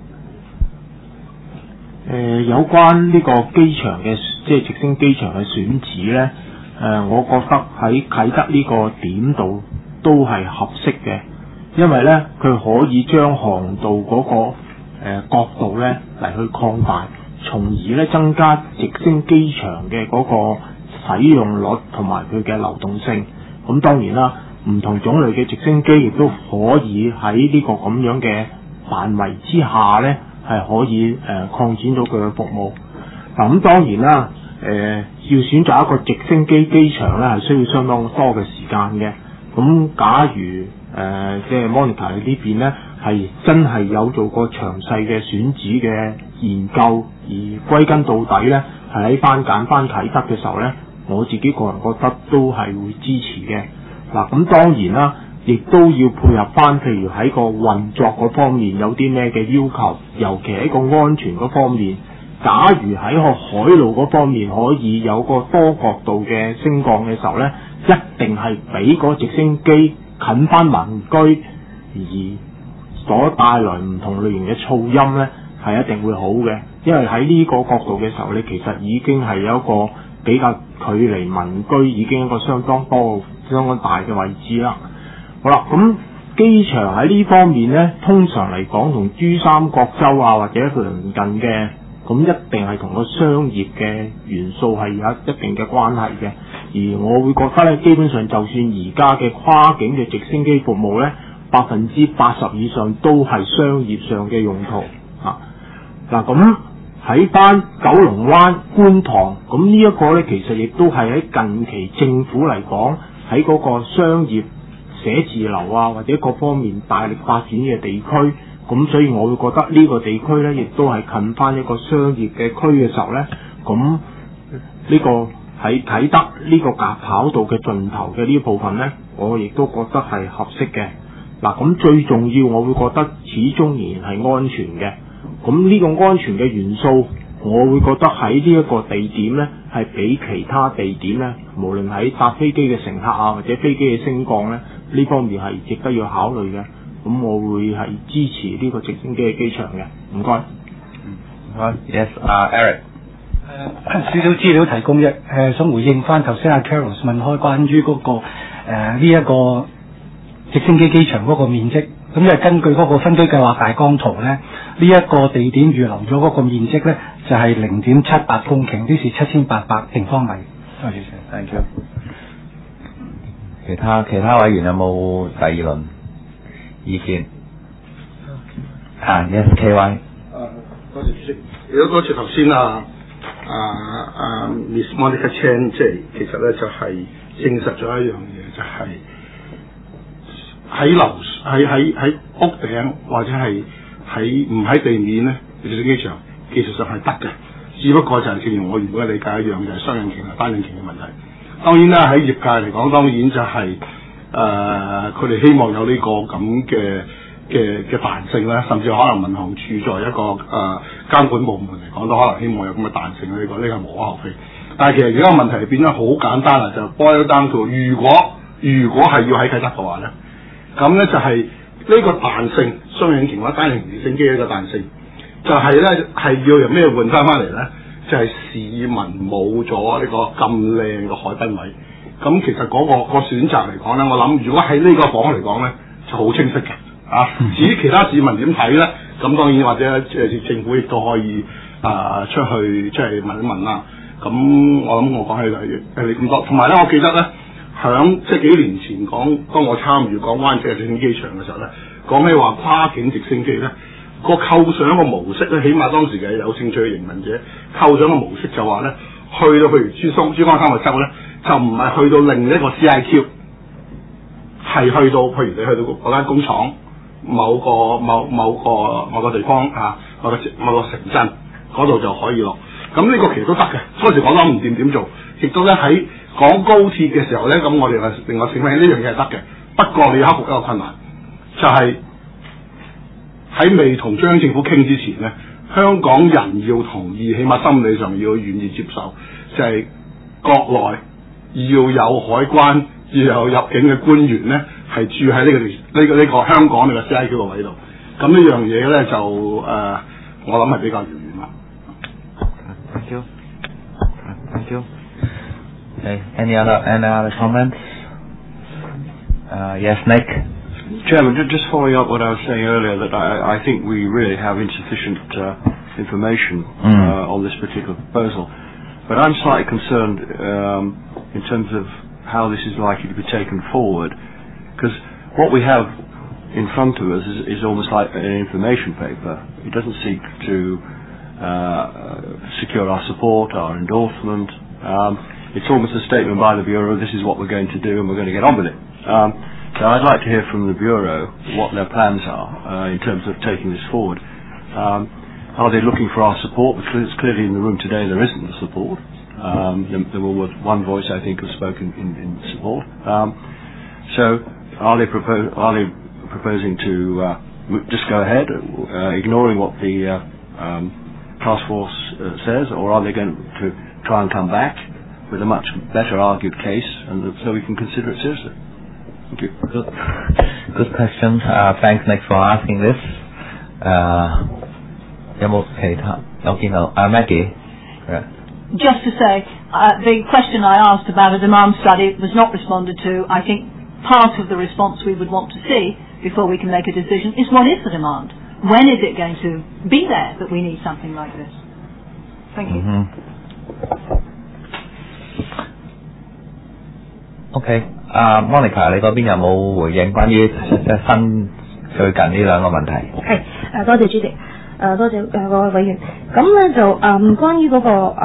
有關呢個機場嘅即係直升機場嘅選址呢，我覺得喺啟德呢個點度都係合適嘅，因為呢，佢可以將航道嗰個角度呢嚟去擴大，從而呢增加直升機場嘅嗰個使用率同埋佢嘅流動性。咁當然啦，唔同種類嘅直升機亦都可以喺呢個咁樣嘅範圍之下呢，係可以擴展到佢嘅服務。咁當然啦，要選擇一個直升機機場咧，係需要相當多嘅時間嘅。咁假如即係 Monica 呢邊咧，係真係有做過詳細嘅選址嘅研究，而歸根到底咧，係喺揀翻啟德嘅時候咧，我自己個人覺得都係會支持嘅。嗱，咁當然啦。亦都要配合翻，譬如喺個運作嗰方面有啲咩嘅要求，尤其喺個安全嗰方面。假如喺個海路嗰方面可以有個多角度嘅升降嘅時候呢，一定係比個直升機近翻民居，而所帶來唔同類型嘅噪音呢，係一定會好嘅。因為喺呢個角度嘅時候，你其實已經係有一個比較距離民居已經一個相當大嘅位置啦。好啦，咁機場喺呢方面呢，通常嚟講同珠三角洲或者鄰近嘅，咁一定係同個商業嘅元素係有一定嘅關係嘅。而我會覺得呢，基本上就算而家嘅跨境嘅直升機服務呢，80%以上都係商業上嘅用途啊。嗱，咁喺翻九龍灣、觀塘，咁呢一個呢，其實亦都係喺近期政府嚟講喺嗰個商業寫字樓或者各方面大力發展嘅地區，咁所以我會覺得呢個地區呢，亦都係近翻一個商業嘅區嘅時候呢，咁呢個喺啟德呢個甲跑道嘅盡頭嘅呢部分呢，我亦都覺得係合適嘅。嗱，咁最重要我會覺得始終仍然係安全嘅。咁呢個安全嘅元素，我會覺得喺呢一個地點呢，係比其他地點呢，無論喺搭飛機嘅乘客或者飛機嘅升降呢方面係值得要考慮嘅。咁我會係支持呢個直升機嘅機場嘅。唔該。 Yes, Eric。 少少資料提供啫。想回應翻頭先阿 Carol 問開關於嗰個呢一個直升機機場嗰個面積。咁因為根據嗰個分區計劃大綱圖咧，呢一個地點預留咗嗰個面積咧就係0.78公頃，即是7800平方米。多謝晒 ，Thank you。其他委員有冇第二輪意見？Yes, KY。 多謝主席。如果多謝頭先Miss Monica Chan， 即係其實咧就係證實咗一樣嘢，就係、喺屋頂或者係唔喺地面咧，直升機場技術上係得嘅，只不過就係正如我原本嘅理解一樣，就係雙引擎同單引擎嘅問題。當然啦，喺業界嚟講，當然就係佢哋希望有呢個咁嘅彈性啦，甚至可能民航處作為一個監管部門嚟講，都可能希望有咁嘅彈性，呢個係無可厚非。但係其實而家個問題變咗好簡單啦，就 boil down to 如果係要喺啟德嘅話咧，咁咧就係呢個彈性，雙引擎或者單引擎直升機嘅一個彈性，就係咧係要由咩換翻嚟咧？就係、市民冇咗呢個咁靚嘅海濱位。咁其實嗰個選擇嚟講咧，我諗如果喺呢個房嚟講咧，就好清晰嘅。至於其他市民點睇咧？咁當然或者政府亦都可以出去即係問一問啦。咁我諗我講起嚟你咁多，同埋咧，我記得咧響即係幾年前當我參與講灣仔直升機場嘅時候咧，講起話跨境直升機咧個構想嘅模式咧，起碼當時嘅有興趣嘅營運者構想嘅模式就話咧，去到譬如珠江三角洲咧，就唔係去到另一個 CIQ， 係去到譬如你去到嗰間工廠某個地方某個城鎮， 嗰度就可以落。咁呢個其實都得嘅，嗰時講得唔掂點做，亦都咧喺講高鐵嘅時候咧，咁我哋另外醒起呢樣嘢係得嘅。不過你要克服一個困難，就係喺未同中央政府傾之前咧，香港人要同意，起碼心理上要願意接受，就係國內要有海關，要有入境嘅官員咧，係住喺呢個香港呢個 CIQ 嘅位度。咁呢樣嘢咧就我諗係比較遙遠啦。 Thank you. Thank you. Okay. Any other comments? Yes, Nick. Chairman, just following up what I was saying earlier, that I think we really have insufficient information on this particular proposal. But I'm slightly concerned in terms of how this is likely to be taken forward, because what we have in front of us is almost like an information paper. It doesn't seek to secure our support, our endorsement. It's almost a statement by the Bureau, this is what we're going to do and we're going to get on with it. So I'd like to hear from the Bureau what their plans are in terms of taking this forward. Are they looking for our support? Because clearly in the room today there isn't the support. There was one voice I think was spoken in support. So are they proposing to just go ahead, ignoring what the task force says, or are they going to try and come back with a much better argued case, and so we can consider it seriously? Thank you. Good question. Thanks, Nick, for asking this. 有冇其他？我見到Maggie. Just to say, the question I asked about a demand study was not responded to. I think part of the response we would want to see before we can make a decision is what is the demand? When is it going to be there that we need something like this? Thank you. OK. Monica， 你嗰邊有冇回應關於新最近呢兩個問題？ 係多謝主席。多謝各位委員。咁咧就關於嗰個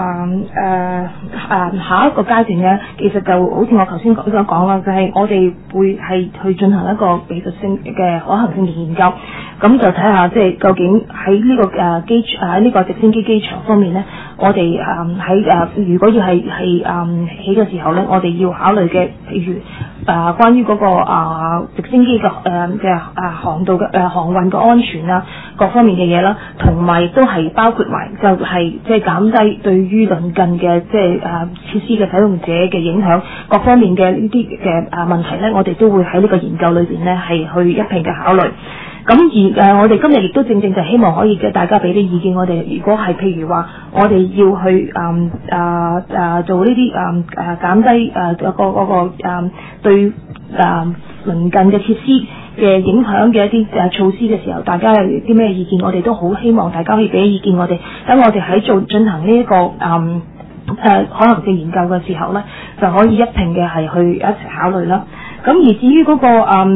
下一個階段咧，其實就好似我頭先所講啦，就係我哋會係去進行一個技術性嘅可行性嘅研究，咁就睇下即係究竟喺呢個喺呢個直升機機場方面咧，我哋喺如果要係起嘅時候咧，我哋要考慮嘅譬如關於嗰個直升機嘅航道嘅航運嘅安全啊，各方面嘅嘢啦。同埋都係包括埋就係即係減低對於鄰近嘅即係設施嘅使用者嘅影響，各方面嘅呢啲嘅問題咧，我哋都會喺呢個研究裏邊咧係去一併嘅考慮。咁而我哋今日亦都正正就希望可以嘅大家俾啲意見，我哋如果係譬如話我哋要去做呢啲減低個對鄰近嘅設施嘅影響嘅一啲措施嘅時候，大家有啲咩意見，我哋都好希望大家可以俾意見我哋，等我哋喺進行呢一個可能性研究嘅時候咧，就可以一併嘅係去一齊考慮啦。咁而至於嗰個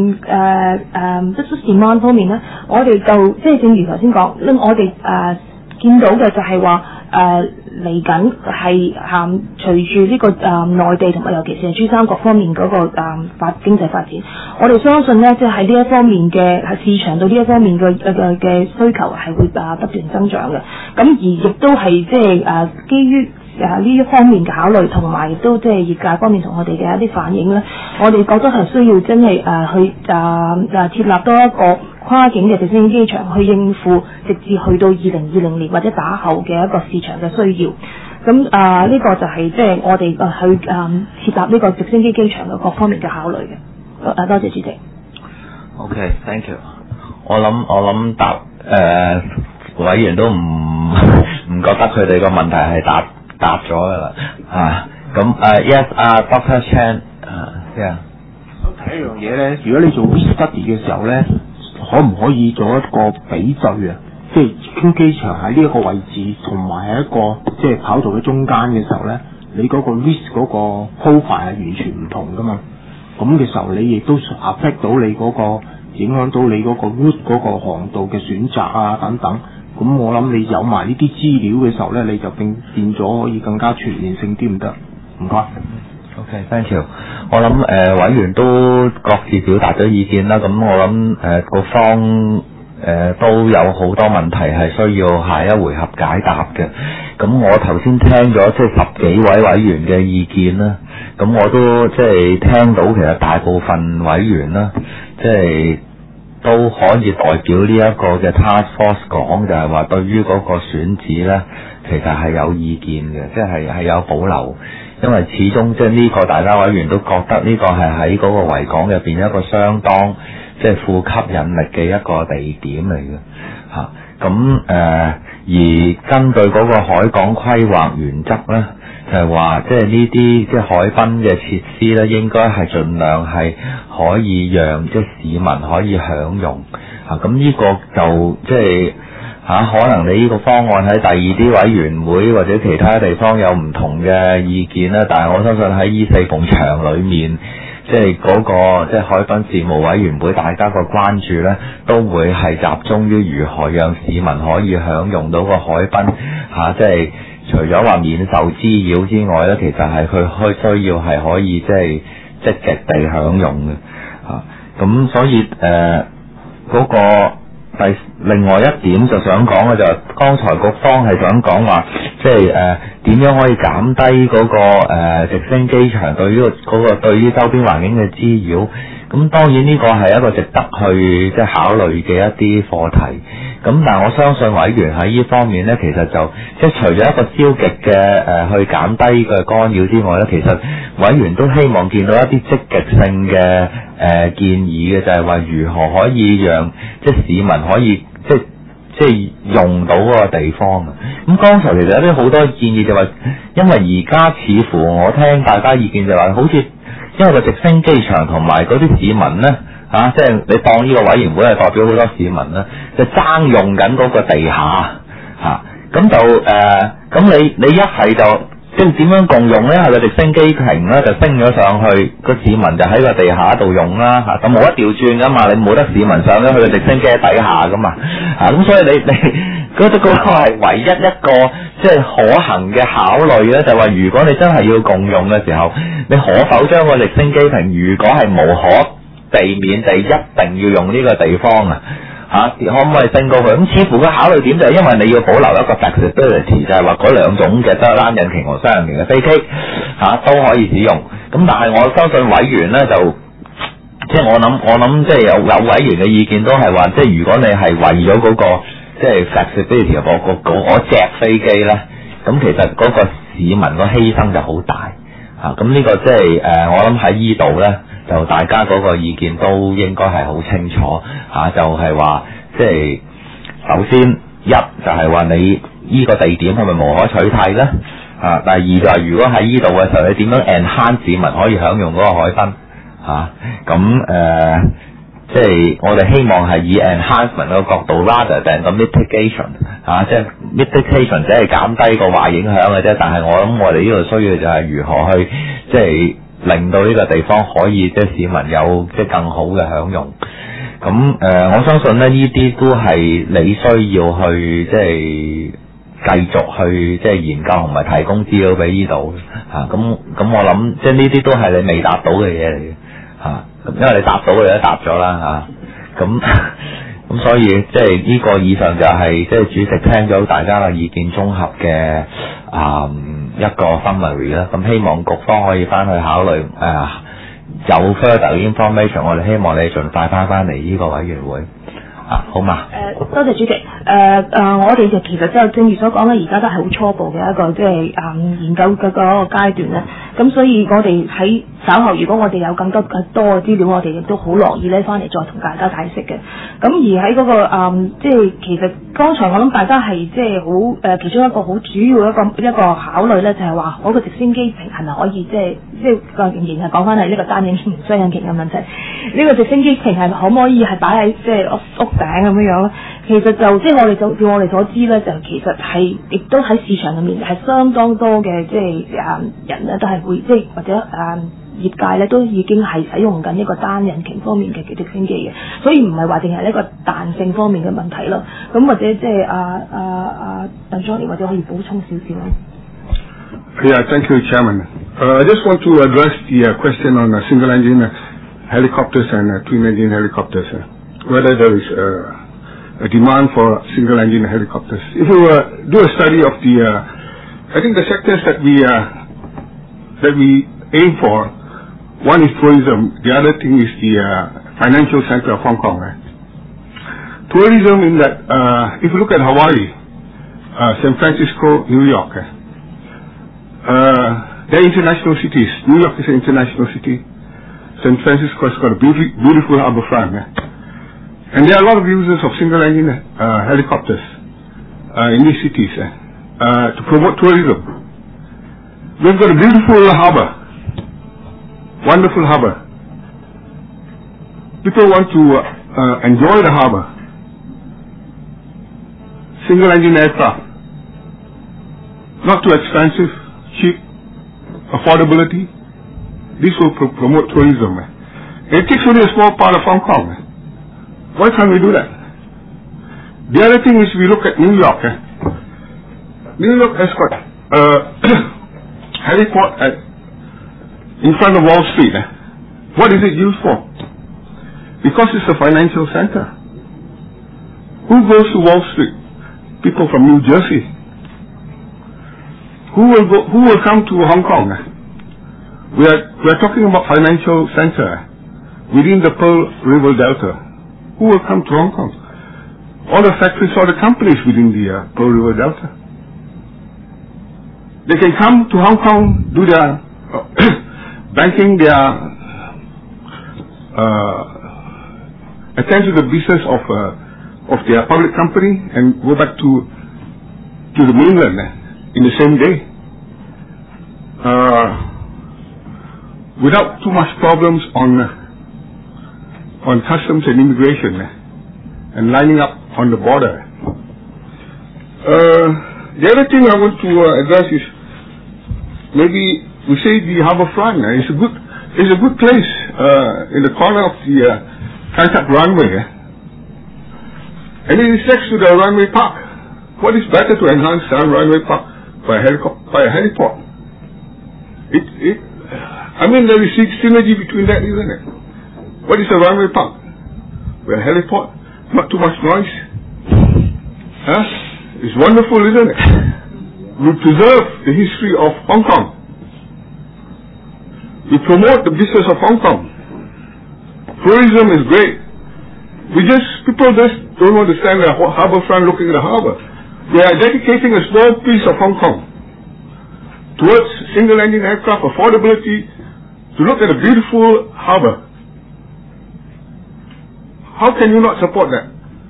business demand 方面咧，我哋就即係正如頭先講，我哋見到嘅就係話嚟緊係隨住呢個內地同埋尤其是係珠三角方面嗰個經濟發展，我哋相信咧即係喺呢一方面嘅市場對呢一方面嘅需求係會不斷增長嘅。咁而亦都係即係基於呢一方面嘅考慮，同埋亦都即係業界方面同我哋嘅一啲反映咧，我哋覺得係需要真係去設立多一個跨境嘅直升機場去應付直至去到2020年或者打後嘅一個市場嘅需要。咁呢個就係即係我哋去設立呢個直升機機場嘅各方面嘅考慮嘅。多謝主席。 OK，thank you。我諗答委員都唔覺得佢哋個問題係答咗㗎啦。咁Yes，Dr. Chan，yeah。 睇一樣嘢咧，如果你做 study 嘅時候咧，可唔可以做一個比對啊？即係直升機場喺呢一個位置，同埋喺一個即係跑道嘅中間嘅時候咧，你嗰個 risk 嗰個 profile 係完全唔同噶嘛。咁嘅時候，你亦都 affect 到你嗰個影響到你嗰個 route 嗰個航道嘅選擇啊等等。咁我諗你有埋呢啲資料嘅時候咧，你就變咗可以更加全面性啲，唔得？唔該。 OK，thank you。我諗委員都各自表達咗意見啦。咁我諗各方都有好多問題係需要下一回合解答嘅。咁我頭先聽咗即係10幾位委員嘅意見啦，咁我都即係聽到其實大部分委員啦，即係都可以代表呢一個嘅 task force 講，就係話對於嗰個選址咧，其實係有意見嘅，即係有保留。因為始終即係呢個大家委員都覺得呢個係喺嗰個維港入邊一個相當即係富吸引力嘅一個地點嚟嘅嚇。咁而根據嗰個海港規劃原則咧，就係話即係呢啲即係海濱嘅設施咧，應該係盡量係可以讓即係市民可以享用嚇。咁呢個就即係。可能你呢個方案喺第二啲委員會或者其他地方有唔同嘅意見啦，但係我相信喺依4埲牆裏面，即係嗰個即係海濱事務委員會，大家個關注呢都會係集中於如何讓市民可以享用到個海濱即係除咗話免受滋擾之外呢，其實係佢需要係可以即係積極地享用嘅咁所以嗰個。另外一點就想講嘅就係剛才局方係想講話，即係點樣可以減低嗰個直升機場對於嗰個對於周邊環境嘅滋擾。咁當然呢個係一個值得去即係考慮嘅一啲課題。咁但係我相信委員喺呢方面呢，其實就即係除咗一個消極嘅去減低嘅干擾之外呢，其實委員都希望見到一啲積極性嘅建議嘅，就係話如何可以讓即係市民可以即係用到嗰個地方。咁剛才其實有啲好多建議就話，因為而家似乎我聽大家意見就話，好似因為個直升機場同埋嗰啲市民呢。即係你當呢個委員會係代表好多市民啦，就爭用緊嗰個地下咁就咁你一係就即係點樣共用咧？係個直升機坪咧就升咗上去，個市民就喺個地下度用啦咁冇得調轉噶嘛，你冇得市民上咗去個直升機底下噶嘛咁所以你嗰個係唯一一個即係可行嘅考慮咧，就話如果你真係要共用嘅時候，你可否將個直升機坪如果係無可避免地一定要用呢個地方可唔可以升高佢？咁似乎嘅考慮點就係因為你要保留一個 flexibility， 就係話嗰兩種嘅德蘭引擎和雙引擎嘅飛機都可以使用。咁但係我相信委員咧就即係我諗即係有委員嘅意見都係話，即係如果你係為咗嗰個即係 flexibility 嗰隻飛機咧，咁其實嗰個市民個犧牲就好大咁呢個即係我諗喺依度咧。就大家嗰個意見都應該係好清楚就係話即係首先一就係話你依個地點係咪無可取替咧第二就係如果喺依度嘅時候，你點樣 enhance 市民可以享用嗰個海濱咁即係我哋希望係以 enhancement 嘅角度 rather than 個 mitigation 即係 mitigation 只係減低個壞影響嘅啫，但係我諗我哋呢度需要就係如何去即係令到呢個地方可以即係市民有即係更好嘅享用。咁我相信咧呢啲都係你需要去即係繼續去即係研究同埋提供資料俾呢度咁我諗即係呢啲都係你未答到嘅嘢嚟嘅咁因為你答到嘅都答咗啦咁所以即係呢個以上就係即係主席聽咗大家嘅意見綜合嘅一個 summary 啦。咁希望局方可以翻去考慮有 further information， 我哋希望你盡快翻嚟呢個委員會好嘛？ 多謝主席。我哋就其實就正如所講咧，而家都係好初步嘅一個即係研究嘅嗰個階段咧。咁所以我哋喺稍後，如果我哋有更多嘅資料，我哋亦都好樂意咧翻嚟再同大家解釋嘅。咁而喺嗰個即係其實剛才我諗大家係即係好其中一個好主要一個考慮咧，就係話嗰個直升機坪係咪可以即係仍然係講翻係呢個單引擎雙引擎嘅問題。呢個直升機坪係可唔可以係擺喺即係屋頂咁樣咧？其實就即係我哋照我哋所知咧，就其實係亦都喺市場入面係相當多嘅即係人咧都係會即係或者業界咧都已經係使用緊一個單引擎方面嘅直升機嘅，所以唔係話淨係一個彈性方面嘅問題咯。咁或者即係鄧莊或者可以補充少少咧。 Yeah, thank you, Chairman. I just want to address the question on single-engine helicopters and twin-engine helicopters. Whether there is demand for single-engine helicopters. If we do a study of I think the sectors that we aim for, one is tourism, the other thing is the financial center of Hong Kong. Tourism in that, if you look at Hawaii, San Francisco, New York, they're international cities. New York is an international city. San Francisco has got a beautiful harbourfront. And there are a lot of users of single-engine helicopters in these cities to promote tourism. We've got a beautiful harbour, wonderful harbour. People want to enjoy the harbour. Single-engine aircraft, not too expensive, cheap, affordability. This will promote tourism. It takes only a small part of Hong Kong. Why can't we do that? The other thing is we look at New York. New York has got heliport in front of Wall Street. What is it used for? Because it's a financial center. Who goes to Wall Street? People from New Jersey. Who will come to Hong Kong? We are talking about financial center within the Pearl River Delta. Who will come to Hong Kong? All the factories, all the companies within the Pearl River Delta. They can come to Hong Kong, do their banking, attend to the business of their public company, and go back to the mainland in the same day, without too much problems on customs and immigration and lining up on the border. The other thing I want to address is maybe we say the harbourfront is a good place in the corner of the Kai Tak runway, and it is next to the runway park. What is better to enhance the runway park by a heliport? I mean, there is synergy between that, isn't it? What is a runway park? Well, a heliport, not too much noise. It's wonderful, isn't it? We preserve the history of Hong Kong. We promote the business of Hong Kong. Tourism is great. People just don't want to stand at the harbourfront looking at the harbour. We are dedicating a small piece of Hong Kong towards single-engine aircraft affordability to look at a beautiful harbour. How can you not support that?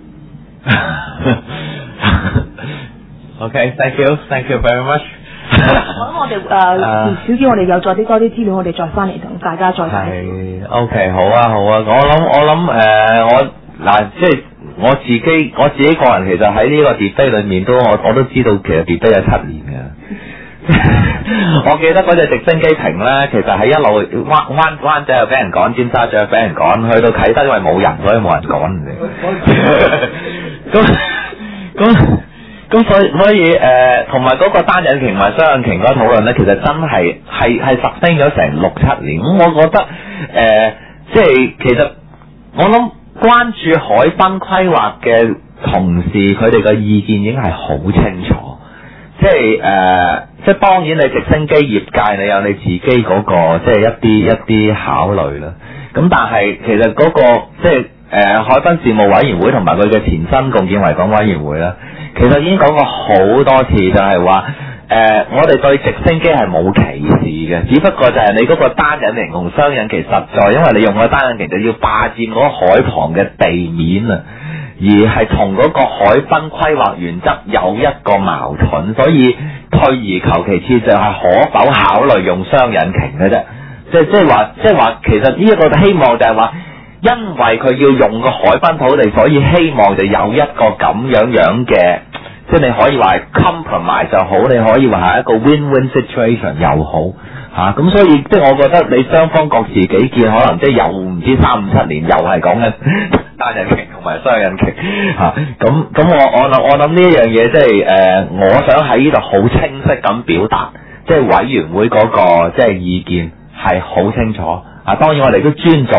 Okay, thank you very much。 我哋少啲，我哋有再啲多啲資料，我哋再翻嚟同大家再睇。 係 OK， 好啊。我諗即係我自己個人其實喺呢個 debate 裏面我都知道其實 debate 有7年嘅。我記得嗰隻直升機坪咧，其實係一路灣仔又俾人趕，尖沙咀又俾人趕，去到啟德因為冇人，所以冇人趕你。咁所以同埋嗰個單引擎同埋雙引擎嗰個討論咧，其實真係sustain咗成6-7年。咁我覺得即係其實我諗關注海濱規劃嘅同事，佢哋嘅意見已經係好清楚。即係當然你直升機業界你有你自己嗰個即係一啲考慮啦。咁但係其實嗰個即係海濱事務委員會同埋佢嘅前身共建維港委員會啦，其實已經講過好多次，就係話我哋對直升機係冇歧視嘅，只不過就係你嗰個單引擎同雙引擎實在，因為你用個單引擎就要霸佔嗰個海旁嘅地面啊，而係同嗰個海濱規劃原則有一個矛盾，所以退而求其次就係可否考慮用雙引擎嘅啫。即係話其實呢一個希望就係話，因為佢要用個海濱土地，所以希望就有一個咁樣嘅，即係你可以話係 compromise 就好，你可以話係一個 win-win situation 又好嚇。咁所以即係我覺得你雙方各自己見，可能即係又唔知3-5-7年又係講緊單引擎同埋雙引擎嚇。咁我諗呢一樣嘢即係我想喺呢度好清晰咁表達，即係委員會嗰個即係意見係好清楚啊。當然我哋都尊重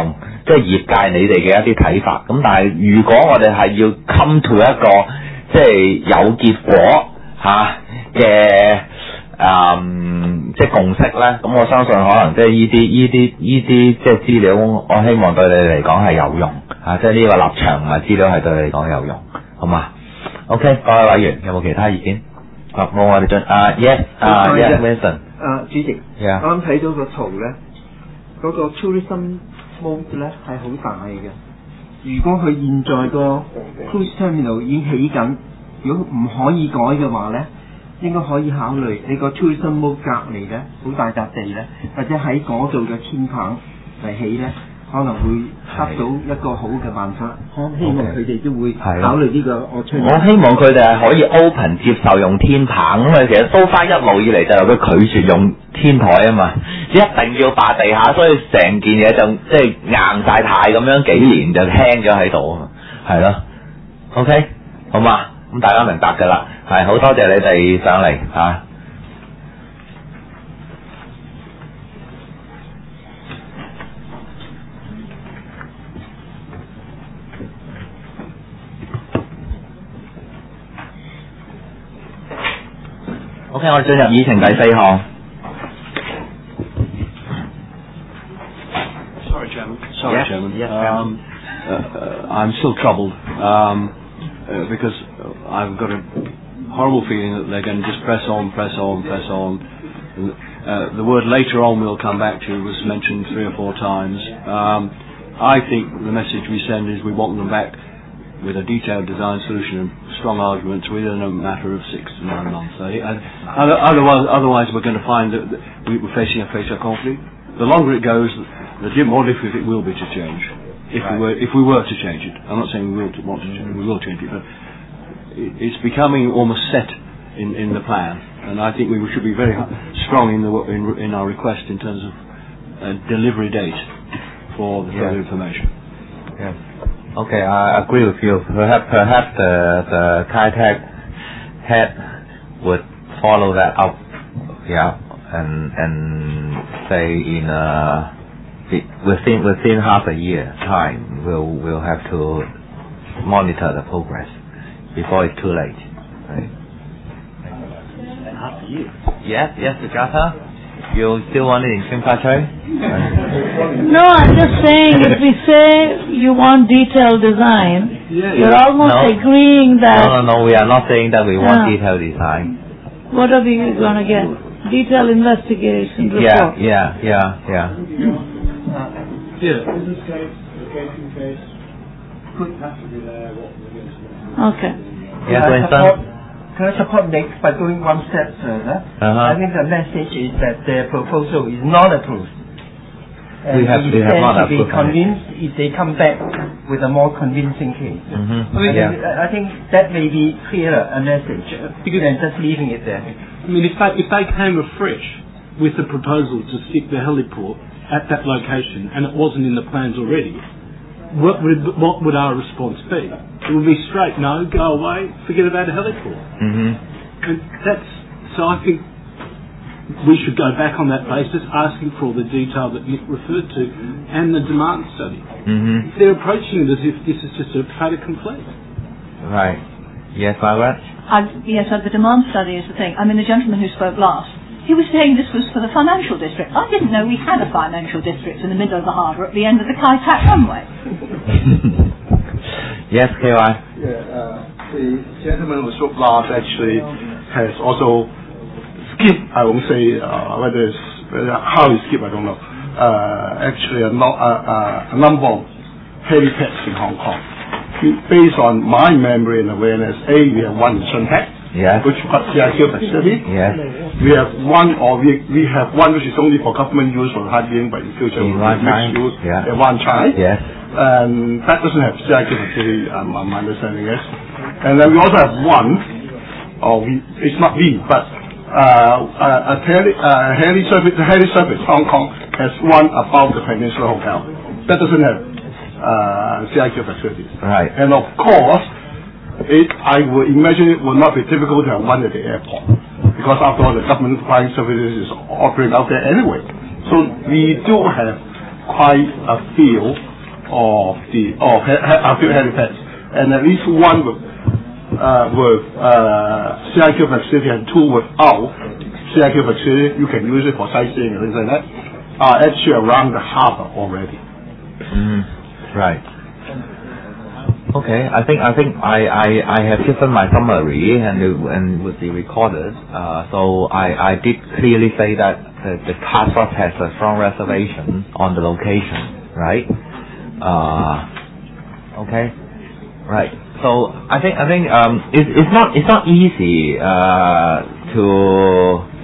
即係業界你哋嘅一啲睇法。咁但係如果我哋係要 come to 一個即係有結果嘅即係共識咧，咁我相信可能即係依啲即係資料，我希望對你嚟講係有用即係呢個立場同埋資料係對你嚟講有用，好嘛 ？OK， 各位委員有冇其他意見？冇我哋進Yes Vincent。 主席，我啱睇到個圖咧，嗰個 tourism mode 咧係好大嘅。如果佢現在個 cruise terminal 已經起緊，如果唔可以改嘅話咧，應該可以考慮你個 tourism mode 隔離咧，好大笪地咧，或者喺嗰度嘅天棚嚟起咧，可能會得到一個好嘅辦法。我希望佢哋都會考慮呢個。我希望佢哋係可以 open 接受用天棚，咁啊其實蘇花一路以嚟就有佢拒絕用天台啊嘛，一定要霸地下，所以成件嘢就即係硬晒太咁樣，幾年就輕咗喺度，係咯。OK， 好嘛？咁大家明白㗎啦，係好多謝你哋上嚟嚇。OK， 我哋進入議程第4項。 Sorry, Chairman. I'm still troubled because I've got a horrible feeling that they're going to just press on. The word later on we'll come back to was mentioned 3 or 4 times. I think the message we send is we want them back with a detailed design solution and strong arguments within a matter of 6 to 9 months. Otherwise we're going to find that we're facing a fatal conflict. The longer it goes, the more difficult it will be to change. If we were to change it, I'm not saying we will change it, but it's becoming almost set in the plan, and I think we should be very strong in our request in terms of a delivery date for the further information. Yes. Okay, I agree with you. Perhaps the Kitech head would follow that up, and say in within half a year time, we'll have to monitor the progress before it's too late. Right? Half a year. Yes, Sujata. You still want it in Shinpache? No, I'm just saying, if we say you want detailed design, you're almost agreeing that... No, we are not saying that we want detailed design. What are we going to get? Detailed investigation report. Yeah. Okay. Yes, Winston? Can I support Nick by going one step further? I think the message is that their proposal is not approved. We have not to be approved. convinced if they come back with a more convincing case. I think that may be clearer a message than just leaving it there. I mean, if they came afresh with the proposal to stick the heliport at that location and it wasn't in the plans already, what would our response be? It would be straight no, go away, forget about a heliport. And so I think we should go back on that basis, asking for all the detail that Nick referred to and the demand study. They're approaching it as if this is just a fait accompli. Right. Yes, Margaret? Yes, the demand study is the thing. I mean, the gentleman who spoke last, he was saying this was for the financial district. I didn't know we had a financial district in the middle of the harbour at the end of the Kai Tak runway. Yes, KY? The gentleman who spoke last actually has also skipped, I won't say how he skipped, I don't know, actually a number of helipads in Hong Kong. Based on my memory and awareness, we have one in Shun Tak, which got CIQ facility. We have one which is only for government use for hard being, but in future we mixed use at Wan Chai. And that doesn't have CIQ facility, my understanding is. And then we also have one, it's not we, but a heli service Hong Kong has one above the Peninsula Hotel. That doesn't have CIQ facilities. Right. And of course, I would imagine it would not be difficult to have one at the airport, because after all the government flying services is operating out there anyway. So we do have quite a few of the a few helipads, and at least one with CIQ facility and two without CIQ facility. You can use it for sightseeing and things like that. Are actually around the harbour already. Right. Okay. I think I have given my summary and would be recorded. So I did clearly say that the task force has a strong reservation on the location, right? Okay. Right. So I think it's not easy to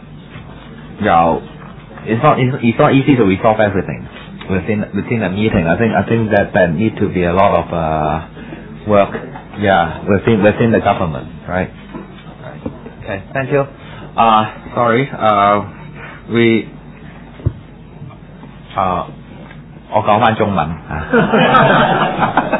it's not easy to resolve everything within a meeting. I think that there need to be a lot of work, within the government, right? Okay, thank you. Sorry, 我講返中文